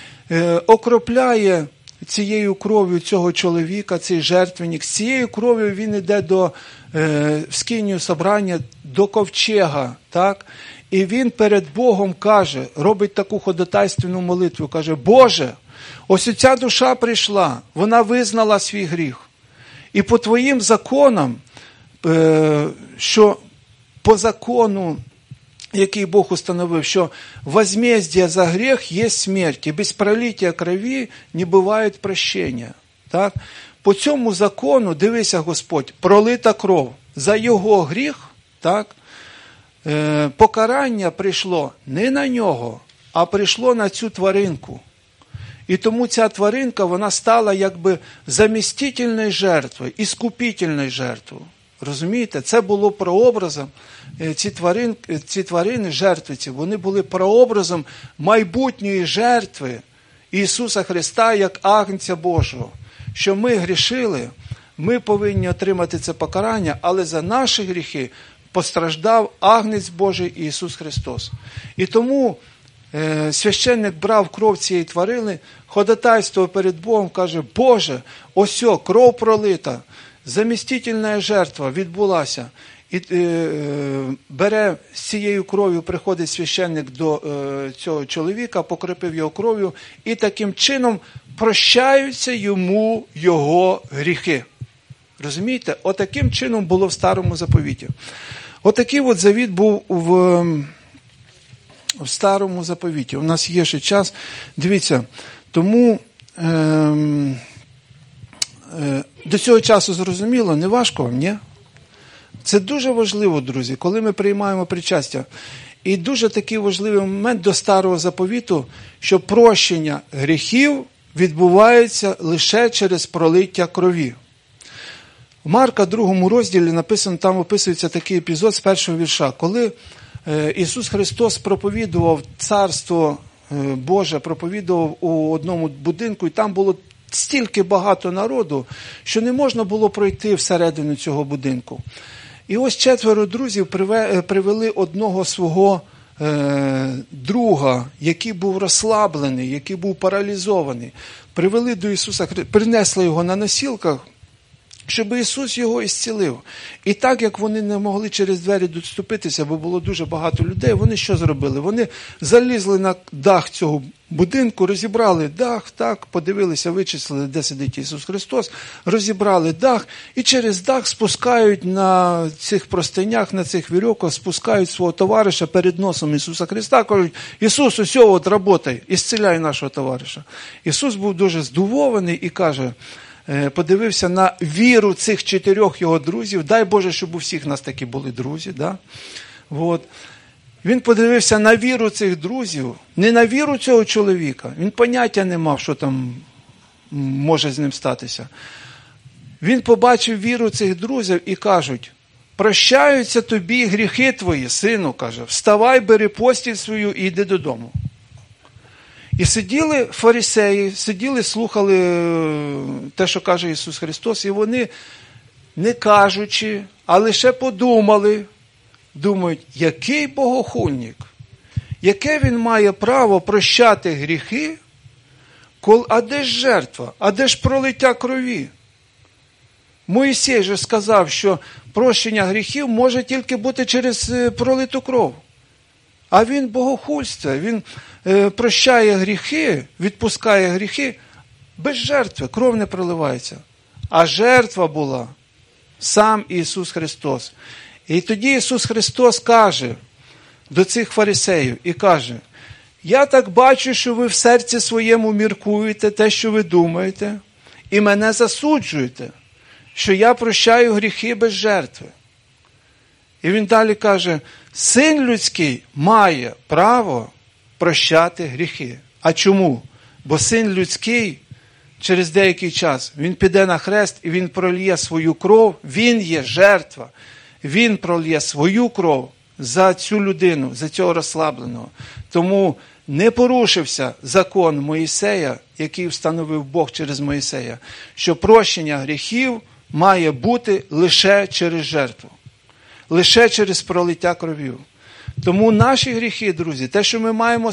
окропляє цією кров'ю цього чоловіка, цей жертвенник. З цією кров'ю він йде в скинію собрання, до ковчега, так, і він перед Богом каже, робить таку ходатайственну молитву, каже: Боже, ось ця душа прийшла, вона визнала свій гріх. І по твоїм законам, що по закону, який Бог установив, що возмездие за грех є смерть, і без пролиття крові не буває прощення. Так? По цьому закону, дивися, Господь, пролита кров за його гріх, так? Покарання прийшло не на нього, а прийшло на цю тваринку. І тому ця тваринка, вона стала якби замістительною жертвою, іскупительною жертвою. Розумієте? Це було прообразом, ці тварини, жертвиці, вони були прообразом майбутньої жертви Ісуса Христа як Агнця Божого. Що ми грішили, ми повинні отримати це покарання, але за наші гріхи постраждав Агнець Божий Ісус Христос. І тому священник брав кров цієї тварини, ходатайствував перед Богом, каже: Боже, ось кров пролита, замістительна жертва відбулася. І бере з цією кров'ю, приходить священник до цього чоловіка, покропив його кров'ю, і таким чином прощаються йому його гріхи. Розумієте? Отаким чином було в Старому заповіті. Отакий от завіт був в Старому заповіті. У нас є ще час. Дивіться, тому до цього часу зрозуміло, не важко вам, ні? Це дуже важливо, друзі, коли ми приймаємо причастя. І дуже такий важливий момент до Старого заповіту, що прощення гріхів відбувається лише через пролиття крові. В Марка 2 розділі написано, там описується такий епізод з 1 вірша, коли Ісус Христос проповідував Царство Боже, проповідував у одному будинку, і там було стільки багато народу, що не можна було пройти всередину цього будинку. І ось 4 друзів привели одного свого друга, який був розслаблений, який був паралізований, привели до Ісуса, принесли його на носілках, щоб Ісус його ісцілив. І так, як вони не могли через двері доступитися, бо було дуже багато людей, вони що зробили? Вони залізли на дах цього будинку, розібрали дах, так, подивилися, вичислили, де сидить Ісус Христос, розібрали дах, і через дах спускають на цих простинях, на цих вірьовках, спускають свого товариша перед носом Ісуса Христа, кажуть: Ісус, ось от, работай, ісціляй нашого товариша. Ісус був дуже здивований і каже, подивився на віру цих 4 його друзів. Дай Боже, щоб у всіх нас такі були друзі. Да? От. Він подивився на віру цих друзів, не на віру цього чоловіка. Він поняття не мав, що там може з ним статися. Він побачив віру цих друзів і кажуть: прощаються тобі гріхи твої, сину, каже, вставай, бери постіль свою і йди додому. І сиділи фарисеї, сиділи, слухали те, що каже Ісус Христос, і вони, не кажучи, а лише подумали, думають, який богохульник, яке він має право прощати гріхи, а де ж жертва, а де ж пролиття крові? Моїсей же сказав, що прощення гріхів може тільки бути через пролиту кров. А він богохульство, він прощає гріхи, відпускає гріхи без жертви, кров не проливається. А жертва була сам Ісус Христос. І тоді Ісус Христос каже до цих фарисеїв і каже: я так бачу, що ви в серці своєму міркуєте те, що ви думаєте, і мене засуджуєте, що я прощаю гріхи без жертви. І він далі каже: Син людський має право прощати гріхи. А чому? Бо Син людський через деякий час, він піде на хрест і він прольє свою кров, він є жертва. Він прольє свою кров за цю людину, за цього розслабленого. Тому не порушився закон Моїсея, який встановив Бог через Моїсея, що прощення гріхів має бути лише через жертву. Лише через пролиття кровів. Тому наші гріхи, друзі, те, що ми маємо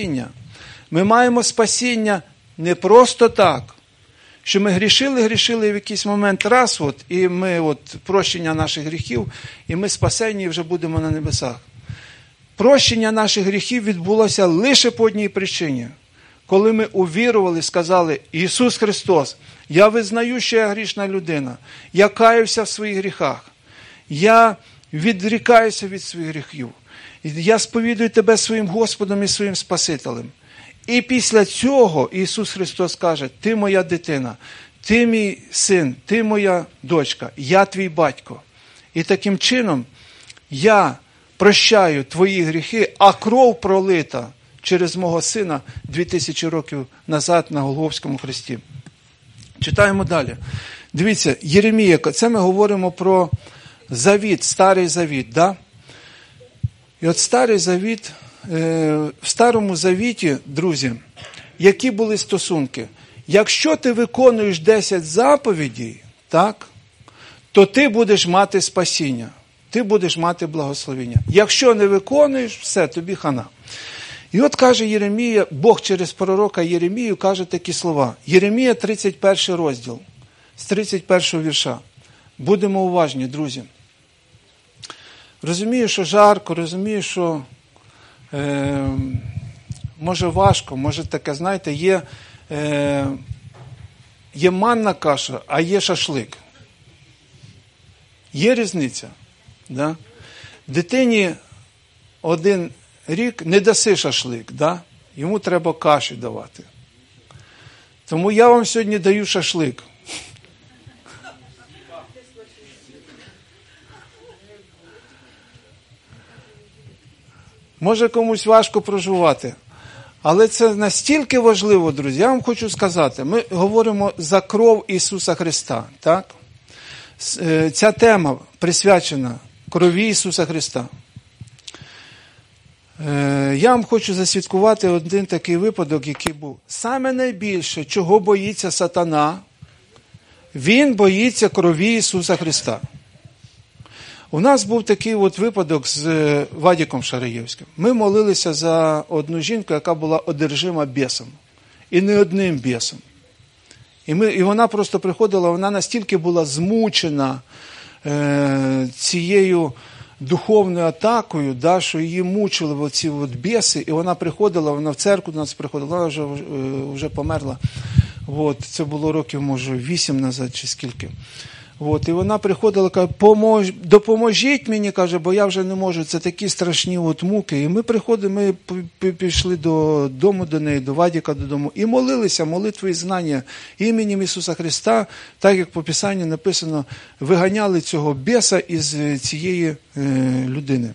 спасіння не просто так, що ми грішили в якийсь момент раз, і ми прощення наших гріхів, і ми спасені, і вже будемо на небесах. Прощення наших гріхів відбулося лише по одній причині. Коли ми увірували, сказали: Ісус Христос, я визнаю, що я грішна людина, я каюся в своїх гріхах, я відрікаюся від своїх гріхів, я сповідую Тебе своїм Господом і своїм Спасителем. І після цього Ісус Христос каже: ти моя дитина, ти мій син, ти моя дочка, я твій батько. І таким чином я прощаю твої гріхи, а кров пролита через мого сина 2000 років назад на Голгофському хресті. Читаємо далі. Дивіться, Єремія, це ми говоримо про завіт, Старий Завіт. Да? І от Старий Завіт, в Старому Завіті, друзі, які були стосунки? Якщо ти виконуєш 10 заповідей, так, то ти будеш мати спасіння, ти будеш мати благословення. Якщо не виконуєш, все, тобі хана. І от каже Єремія, Бог через пророка Єремію каже такі слова. Єремія 31 розділ, з 31 вірша. Будемо уважні, друзі. Розумію, що жарко, розумію, що може важко, може таке, знаєте, є манна каша, а є шашлик. Є різниця. Да? Дитині 1 рік не даси шашлик, да? Йому треба каші давати. Тому я вам сьогодні даю шашлик. Може комусь важко проживати, але це настільки важливо, друзі. Я вам хочу сказати, ми говоримо за кров Ісуса Христа, так? Ця тема присвячена крові Ісуса Христа. Я вам хочу засвідкувати один такий випадок, який був. Саме найбільше, чого боїться сатана, він боїться крові Ісуса Христа. У нас був такий от випадок з Вадіком Шараєвським. Ми молилися за одну жінку, яка була одержима бісом. І не одним бісом. І вона просто приходила, вона настільки була змучена цією духовною атакою, да, що її мучили оці от біси, і вона приходила, вона в церкву до нас приходила, вона вже померла. От, це було років, може, 8 назад чи скільки. От, і вона приходила, каже, допоможіть мені, каже, бо я вже не можу, це такі страшні от муки. І ми приходимо, ми пішли додому до неї, до Вадіка додому, і молилися молитвою знання іменем Ісуса Христа, так як по Писанню написано, виганяли цього біса із цієї людини.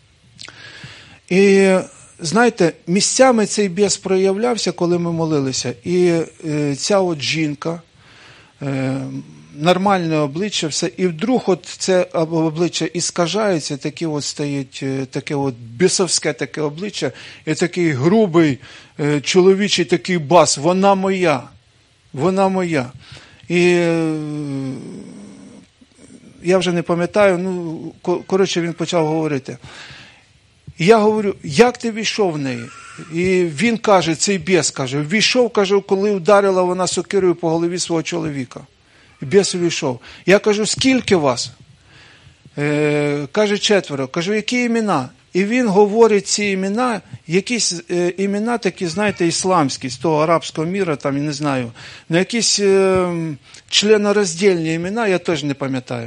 І знаєте, місцями цей біс проявлявся, коли ми молилися, і ця от жінка, нормальне обличчя, все, і вдруг от це обличчя іскажається, таке от стоїть, таке от бісовське таке обличчя, і такий грубий чоловічий такий бас, вона моя, вона моя. І я вже не пам'ятаю, ну, коротше, він почав говорити. І я говорю, як ти війшов в неї? І він каже, цей біс каже, війшов, каже, коли ударила вона сокирою по голові свого чоловіка. Біс увійшов. Я кажу, скільки вас? Каже, 4. Кажу, які імена? І він говорить ці імена, якісь імена такі, знаєте, ісламські, з того арабського міра, там, я не знаю, на якісь членороздільні імена, я теж не пам'ятаю.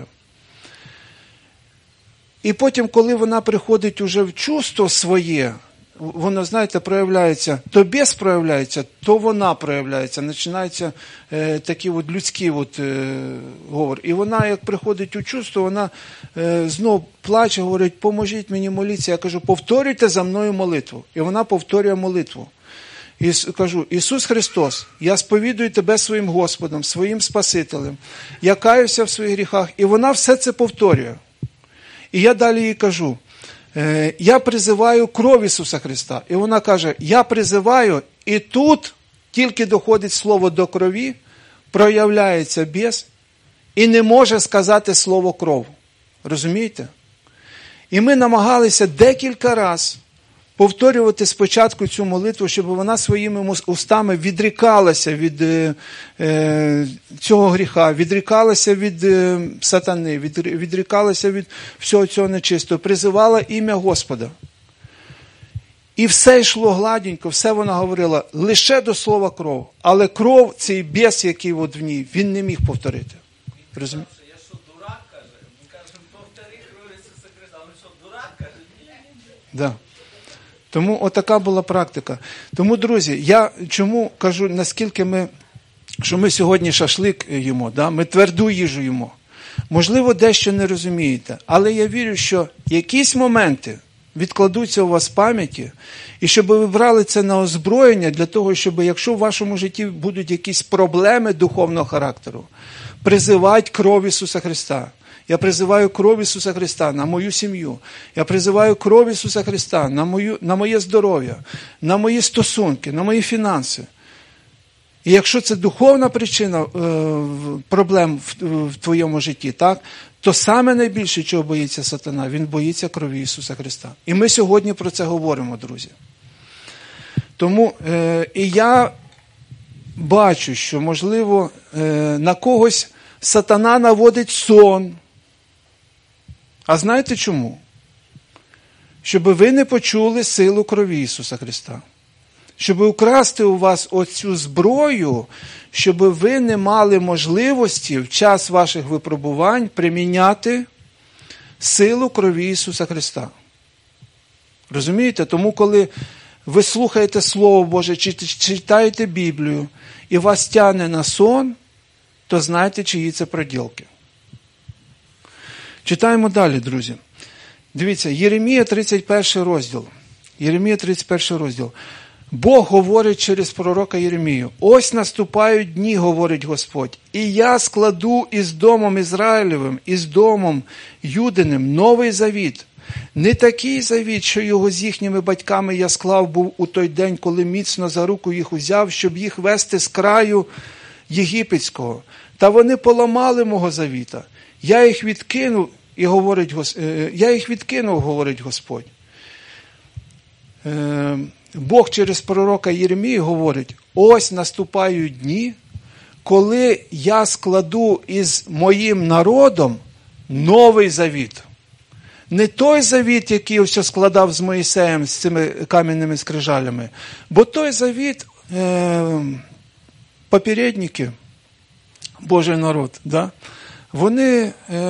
І потім, коли вона приходить уже в чувство своє, воно, знаєте, проявляється, то біс проявляється, то вона проявляється, починається такий от людський от, говор. І вона, як приходить у чувство, вона знов плаче, говорить, поможіть мені молитися. Я кажу, повторюйте за мною молитву. І вона повторює молитву. І кажу, Ісус Христос, я сповідую Тебе своїм Господом, своїм Спасителем. Я каюся в своїх гріхах. І вона все це повторює. І я далі їй кажу, я призиваю кров Ісуса Христа. І вона каже, я призиваю, і тут тільки доходить слово до крові, проявляється біс, і не може сказати слово кров. Розумієте? І ми намагалися декілька разів повторювати спочатку цю молитву, щоб вона своїми устами відрікалася від цього гріха, відрікалася від сатани, відрікалася від всього цього нечистого, призивала ім'я Господа. І все йшло гладенько, все вона говорила лише до слова кров. Але кров, цей біс, який от в ній, він не міг повторити. Розумієте? Я що, дурак, каже? Він каже, повтори кров Ісуса Христа. Він що, дурак, каже? Да. Тому отака була практика. Тому, друзі, я чому кажу, наскільки що ми сьогодні шашлик їмо, да? Ми тверду їжу їмо. Можливо, дещо не розумієте, але я вірю, що якісь моменти відкладуться у вас в пам'яті, і щоб ви брали це на озброєння для того, щоб, якщо в вашому житті будуть якісь проблеми духовного характеру, призивати кров Ісуса Христа. Я призиваю кров Ісуса Христа на мою сім'ю. Я призиваю кров Ісуса Христа на моє здоров'я, на мої стосунки, на мої фінанси. І якщо це духовна причина проблем в твоєму житті, так, то саме найбільше, чого боїться сатана, він боїться крові Ісуса Христа. І ми сьогодні про це говоримо, друзі. Тому і я бачу, що, можливо, на когось сатана наводить сон. А знаєте чому? Щоб ви не почули силу крові Ісуса Христа. Щоб украсти у вас оцю зброю, щоб ви не мали можливості в час ваших випробувань приміняти силу крові Ісуса Христа. Розумієте? Тому коли ви слухаєте Слово Боже, чи читаєте Біблію, і вас тягне на сон, то знайте, чиї це проділки. Читаємо далі, друзі. Дивіться, Єремія 31 розділ. Єремія 31 розділ. Бог говорить через пророка Єремію. Ось наступають дні, говорить Господь, і я складу із домом Ізраїлевим, із домом Юдиним новий завіт. Не такий завіт, що його з їхніми батьками я склав був у той день, коли міцно за руку їх узяв, щоб їх вести з краю єгипетського. Та вони поламали мого завіта. Я їх відкинув і говорить, я їх відкинув, говорить Господь. Бог через пророка Єремію говорить, ось наступають дні, коли я складу із моїм народом новий завіт. Не той завіт, який ось складав з Моїсеєм, з цими кам'яними скрижалями, бо той завіт, попередники, Божий народ, да? Вони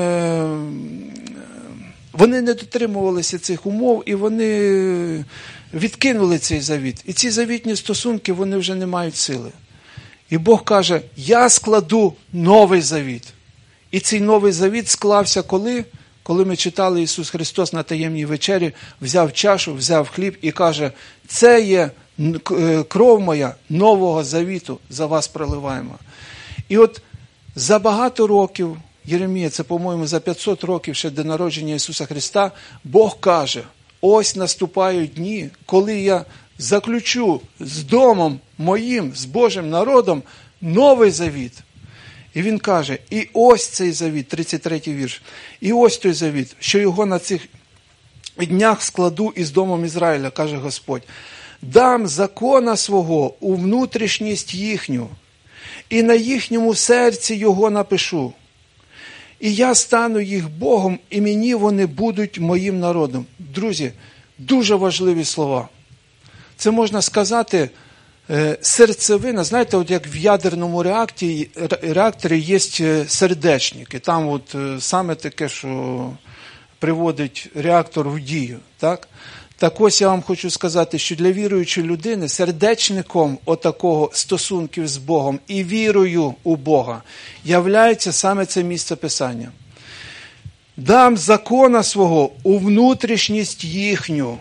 не дотримувалися цих умов, і вони відкинули цей завіт. І ці завітні стосунки, вони вже не мають сили. І Бог каже, я складу новий завіт. І цей новий завіт склався коли? Коли ми читали, Ісус Христос на таємній вечері взяв чашу, взяв хліб і каже, це є кров моя нового завіту, за вас проливаємо. І от за багато років, Єремія, це, по-моєму, за 500 років ще до народження Ісуса Христа, Бог каже, ось наступають дні, коли я заключу з домом моїм, з Божим народом, новий завіт. І він каже, і ось цей завіт, 33-й вірш, і ось той завіт, що його на цих днях складу із домом Ізраїля, каже Господь. Дам закона свого у внутрішність їхню, і на їхньому серці його напишу. І я стану їх Богом, і мені вони будуть моїм народом. Друзі, дуже важливі слова. Це можна сказати, серцевина, знаєте, от як в ядерному реакторі є сердечники, там от саме таке, що приводить реактор в дію, так? Так ось я вам хочу сказати, що для віруючої людини сердечником отакого стосунків з Богом і вірою у Бога являється саме це місце Писання. Дам закона свого у внутрішність їхню,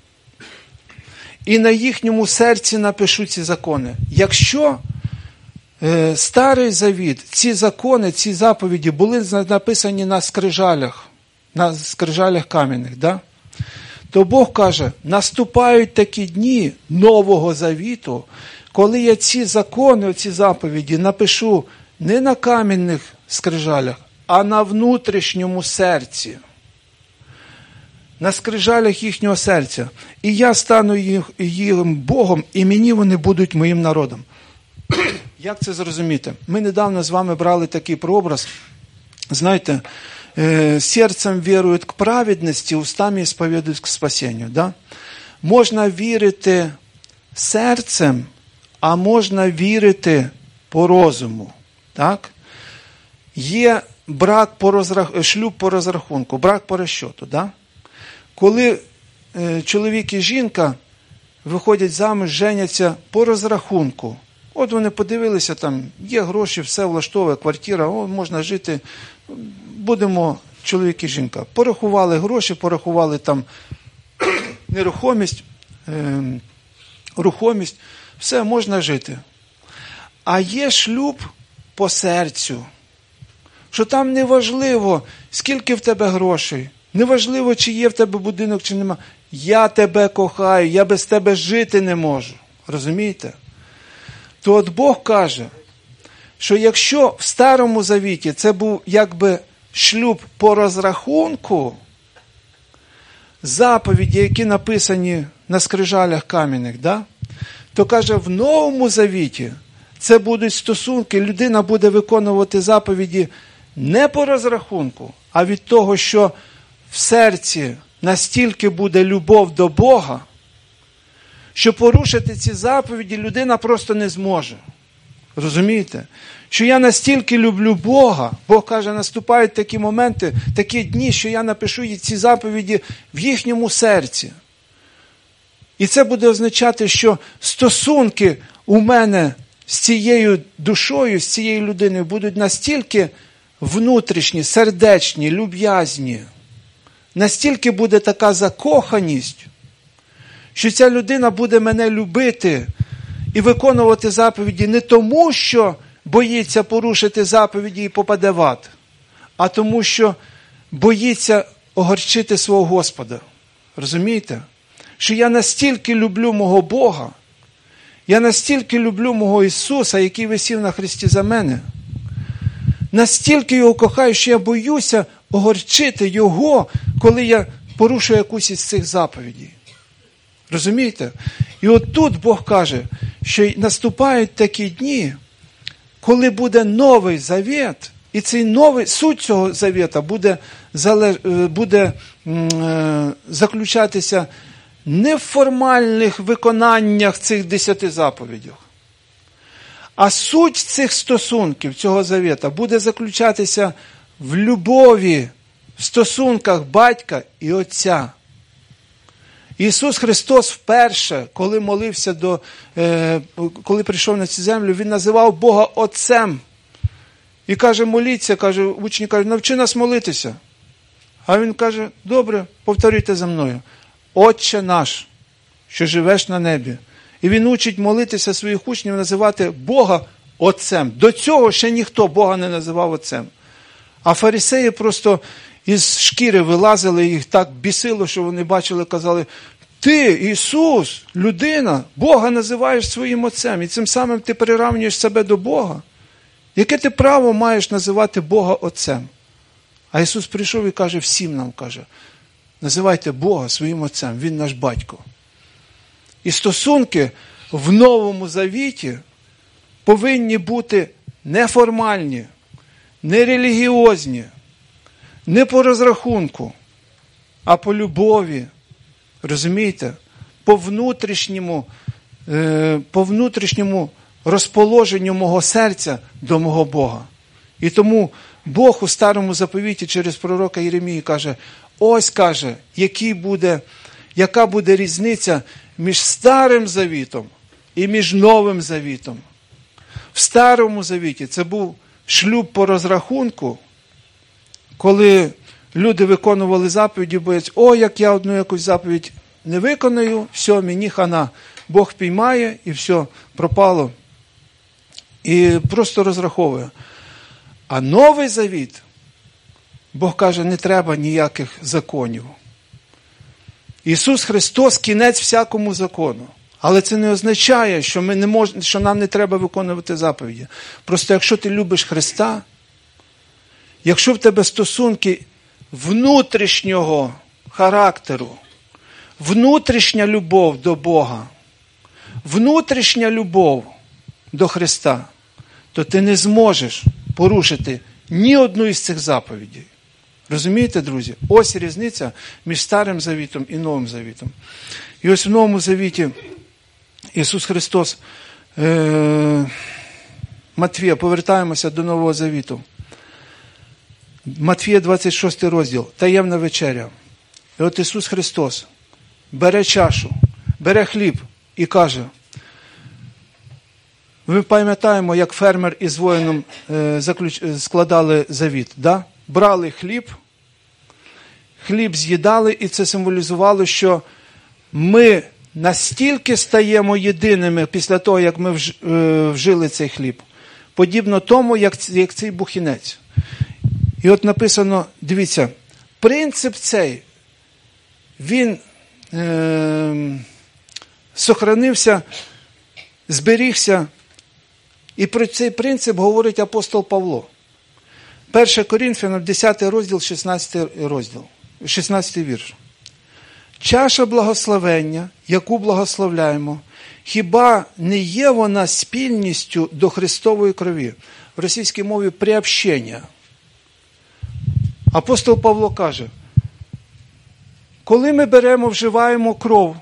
і на їхньому серці напишу ці закони. Якщо Старий Завіт, ці закони, ці заповіді були написані на скрижалях кам'яних, да? То Бог каже, наступають такі дні Нового Завіту, коли я ці закони, ці заповіді напишу не на кам'яних скрижалях, а на внутрішньому серці. На скрижалях їхнього серця. І я стану їм Богом, і мені вони будуть моїм народом. Як це зрозуміти? Ми недавно з вами брали такий прообраз. Знаєте, сердцем вірують к праведності, устами сповідують к спасенню. Да? Можна вірити серцем, а можна вірити по розуму. Так? Є шлюб по розрахунку, брак по розчету. Да? Коли чоловік і жінка виходять замуж, женяться по розрахунку. От вони подивилися, там є гроші, все влаштовує, квартира, можна жити, будемо чоловік і жінка. Порахували гроші, порахували там нерухомість, рухомість, все, можна жити. А є шлюб по серцю, що там неважливо, скільки в тебе грошей, неважливо, чи є в тебе будинок, чи нема. Я тебе кохаю, я без тебе жити не можу. Розумієте? То от Бог каже, що якщо в Старому Завіті це був якби шлюб по розрахунку, заповіді, які написані на скрижалях кам'яних, да? То каже, в Новому Завіті це будуть стосунки, людина буде виконувати заповіді не по розрахунку, а від того, що в серці настільки буде любов до Бога, що порушити ці заповіді людина просто не зможе. Розумієте? Що я настільки люблю Бога, Бог каже, наступають такі моменти, такі дні, що я напишу ці заповіді в їхньому серці. І це буде означати, що стосунки у мене з цією душою, з цією людиною будуть настільки внутрішні, сердечні, люб'язні, настільки буде така закоханість, що ця людина буде мене любити і виконувати заповіді не тому, що боїться порушити заповіді і попаде в ад, а тому, що боїться огорчити свого Господа. Розумієте? Що я настільки люблю мого Бога, я настільки люблю мого Ісуса, який висів на хресті за мене, настільки його кохаю, що я боюся огорчити його, коли я порушую якусь із цих заповідей. Розумієте? І от тут Бог каже, що наступають такі дні, коли буде новий завіт, і цей новий, суть цього завіта буде заключатися не в формальних виконаннях цих 10 заповідей, а суть цих стосунків, цього завіта, буде заключатися в любові, в стосунках батька і отця. Ісус Христос вперше, коли молився коли прийшов на цю землю, Він називав Бога Отцем. І каже, моліться, каже, учні кажуть, навчи нас молитися. А Він каже, добре, повторюйте за мною. Отче наш, що живеш на небі. І Він учить молитися своїх учнів, називати Бога Отцем. До цього ще ніхто Бога не називав Отцем. А фарисеї просто із шкіри вилазили, їх так бісило, що вони бачили, казали, ти, Ісус, людина, Бога називаєш своїм Отцем, і цим самим ти прирівнюєш себе до Бога. Яке ти право маєш називати Бога Отцем? А Ісус прийшов і каже, всім нам каже, називайте Бога своїм Отцем, Він наш Батько. І стосунки в Новому Завіті повинні бути неформальні, не релігіозні, не по розрахунку, а по любові. Розумієте? По внутрішньому розположенню мого серця до мого Бога. І тому Бог у Старому Заповіті через пророка Єремії каже, ось, каже, яка буде різниця між Старим Завітом і між Новим Завітом. В Старому Завіті це був шлюб по розрахунку, коли люди виконували заповіді, бояться, як я одну якусь заповідь не виконую, все, мені хана. Бог піймає і все, пропало. І просто розраховує. А Новий Завіт, Бог каже, не треба ніяких законів. Ісус Христос – кінець всякому закону. Але це не означає, що нам не треба виконувати заповіді. Просто якщо ти любиш Христа, якщо в тебе стосунки внутрішнього характеру, внутрішня любов до Бога, внутрішня любов до Христа, то ти не зможеш порушити ні одну із цих заповідей. Розумієте, друзі? Ось різниця між Старим Завітом і Новим Завітом. І ось в Новому Завіті Ісус Христос, Матвія, повертаємося до Нового Завіту. Матвія 26 розділ, таємна вечеря. І от Ісус Христос бере чашу, бере хліб і каже, ми пам'ятаємо, як фермер із воїном складали завіт, да? Брали хліб з'їдали, і це символізувало, що ми настільки стаємо єдиними після того, як ми вжили цей хліб. Подібно тому, як цей бухінець. І от написано, дивіться, принцип цей, він сохранився, зберігся, і про цей принцип говорить апостол Павло. 1 Коринфянам, 10 розділ, 16 вірш. Чаша благословення, яку благословляємо, хіба не є вона спільністю до Христової крові? В російській мові приобщення. Апостол Павло каже, коли ми вживаємо кров,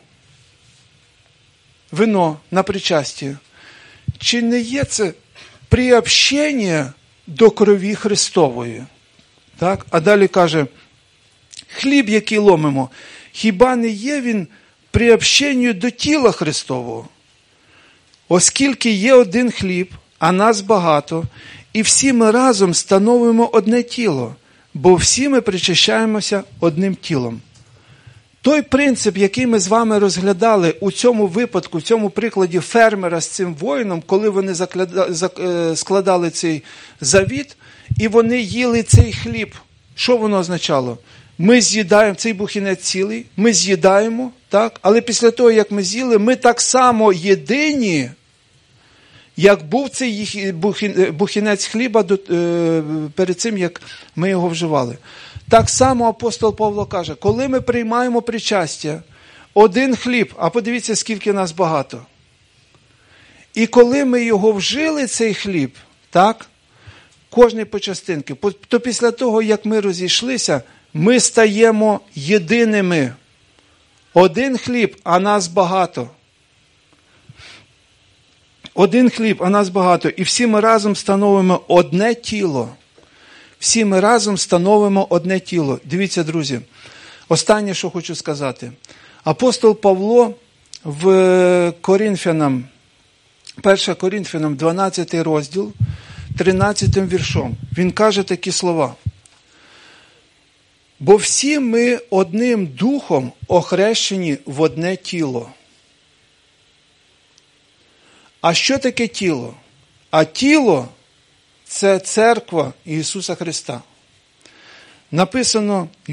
вино на причасті, чи не є це приобщення до крові Христової? Так? А далі каже, хліб, який ломимо, хіба не є він приобщенню до тіла Христового? Оскільки є один хліб, а нас багато, і всі ми разом становимо одне тіло, бо всі ми причащаємося одним тілом. Той принцип, який ми з вами розглядали у цьому випадку, в цьому прикладі фермера з цим воїном, коли вони складали цей завіт, і вони їли цей хліб. Що воно означало? Ми з'їдаємо, цей бухінець цілий, ми з'їдаємо, так? Але після того, як ми з'їли, ми так само єдині, як був цей бухінець хліба перед цим, як ми його вживали. Так само апостол Павло каже, коли ми приймаємо причастя, один хліб, а подивіться, скільки нас багато. І коли ми його вжили, цей хліб, так, кожний по частинки, то після того, як ми розійшлися, ми стаємо єдиними. Один хліб, а нас багато. Один хліб, а нас багато. І всі ми разом становимо одне тіло. Всі ми разом становимо одне тіло. Дивіться, друзі, останнє, що хочу сказати. Апостол Павло в Коринфянам, 1 Коринфянам, 12 розділ, 13 віршом, він каже такі слова. Бо всі ми одним духом охрещені в одне тіло. А що таке тіло? А тіло – це церква Ісуса Христа. Написано в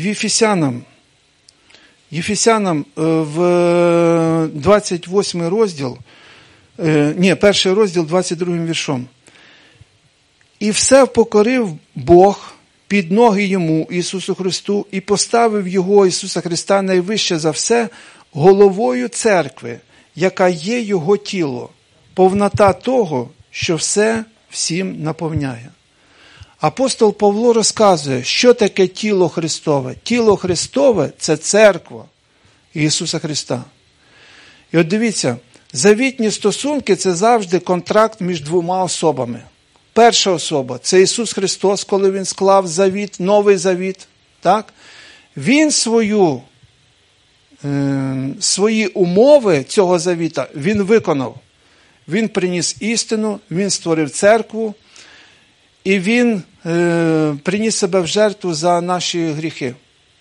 Єфесянам в 28 розділ, перший розділ 22 віршом. І все покорив Бог під ноги Йому, Ісусу Христу, і поставив Його, Ісуса Христа, найвище за все, головою церкви, яка є Його тіло, повнота того, що все всім наповняє. Апостол Павло розказує, що таке тіло Христове. Тіло Христове – це церква Ісуса Христа. І от дивіться, завітні стосунки – це завжди контракт між двома особами. Перша особа – це Ісус Христос, коли Він склав завіт, новий завіт. Так? Він свої умови цього завіта, Він виконав. Він приніс істину, Він створив церкву, і Він приніс себе в жертву за наші гріхи.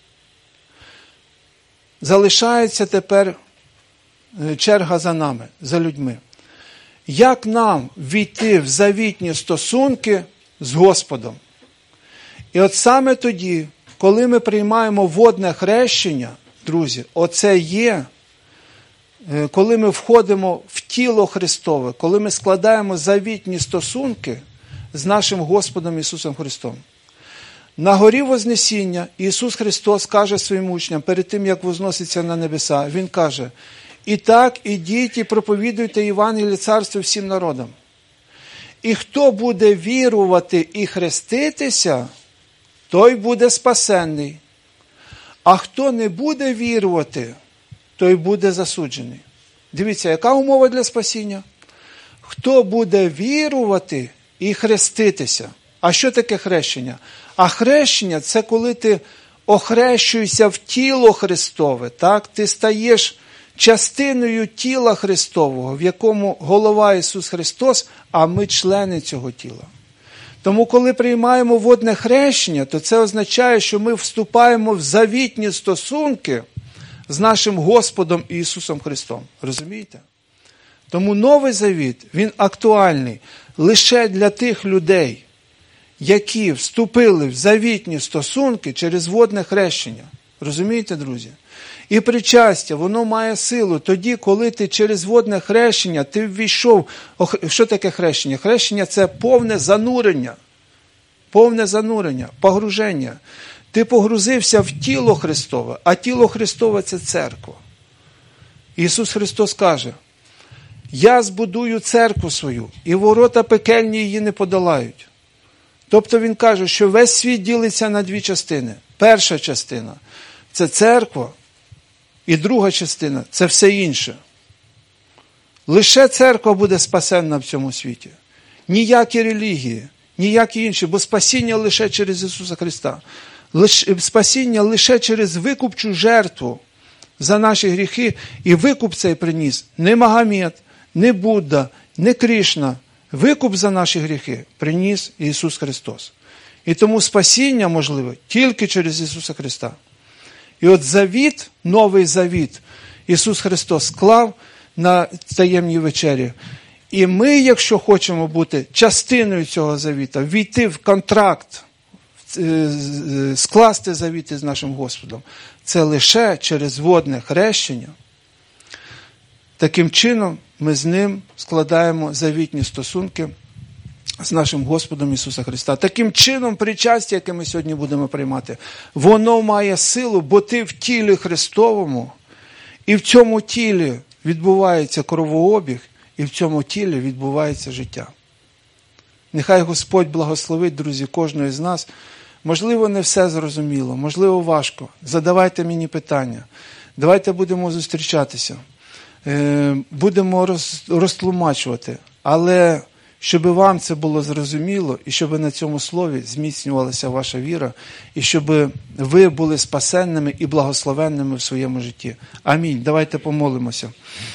Залишається тепер черга за нами, за людьми. Як нам війти в завітні стосунки з Господом? І от саме тоді, коли ми приймаємо водне хрещення, друзі, оце є, коли ми входимо в тіло Христове, коли ми складаємо завітні стосунки з нашим Господом Ісусом Христом. На горі Вознесіння Ісус Христос каже своїм учням, перед тим, як возноситься на небеса, Він каже: «І так, ідіть і проповідуйте Євангеліє Царства всім народам. І хто буде вірувати і хреститися, той буде спасенний. А хто не буде вірувати, той буде засуджений». Дивіться, яка умова для спасіння? Хто буде вірувати і хреститися. А що таке хрещення? А хрещення – це коли ти охрещуєшся в тіло Христове, так? Ти стаєш частиною тіла Христового, в якому голова Ісус Христос, а ми члени цього тіла. Тому, коли приймаємо водне хрещення, то це означає, що ми вступаємо в завітні стосунки з нашим Господом Ісусом Христом. Розумієте? Тому Новий Завіт, він актуальний лише для тих людей, які вступили в завітні стосунки через водне хрещення. Розумієте, друзі? І причастя, воно має силу тоді, коли ти через водне хрещення, ти ввійшов. Що таке хрещення? Хрещення – це повне занурення, погруження. Ти погрузився в тіло Христове, а тіло Христове – це церква. Ісус Христос каже: «Я збудую церкву свою, і ворота пекельні її не подолають». Тобто Він каже, що весь світ ділиться на дві частини. Перша частина – це церква, і друга частина – це все інше. Лише церква буде спасенна в цьому світі. Ніякі релігії, ніякі інші, бо спасіння лише через Ісуса Христа. Спасіння лише через викупчу жертву за наші гріхи. І викуп цей приніс не Магомед, не Будда, не Кришна. Викуп за наші гріхи приніс Ісус Христос. І тому спасіння можливе тільки через Ісуса Христа. І от завіт, новий завіт, Ісус Христос склав на таємній вечері. І ми, якщо хочемо бути частиною цього завіта, війти в контракт, скласти завіти з нашим Господом, це лише через водне хрещення. Таким чином ми з Ним складаємо завітні стосунки з нашим Господом Ісуса Христа. Таким чином, причастя, яке ми сьогодні будемо приймати, воно має силу, бо ти в тілі Христовому, і в цьому тілі відбувається кровообіг, і в цьому тілі відбувається життя. Нехай Господь благословить, друзі, кожного з нас. Можливо, не все зрозуміло, можливо, важко. Задавайте мені питання. Давайте будемо зустрічатися. Будемо розтлумачувати. Але щоб вам це було зрозуміло, і щоб на цьому слові зміцнювалася ваша віра, і щоб ви були спасенними і благословенними в своєму житті. Амінь. Давайте помолимося.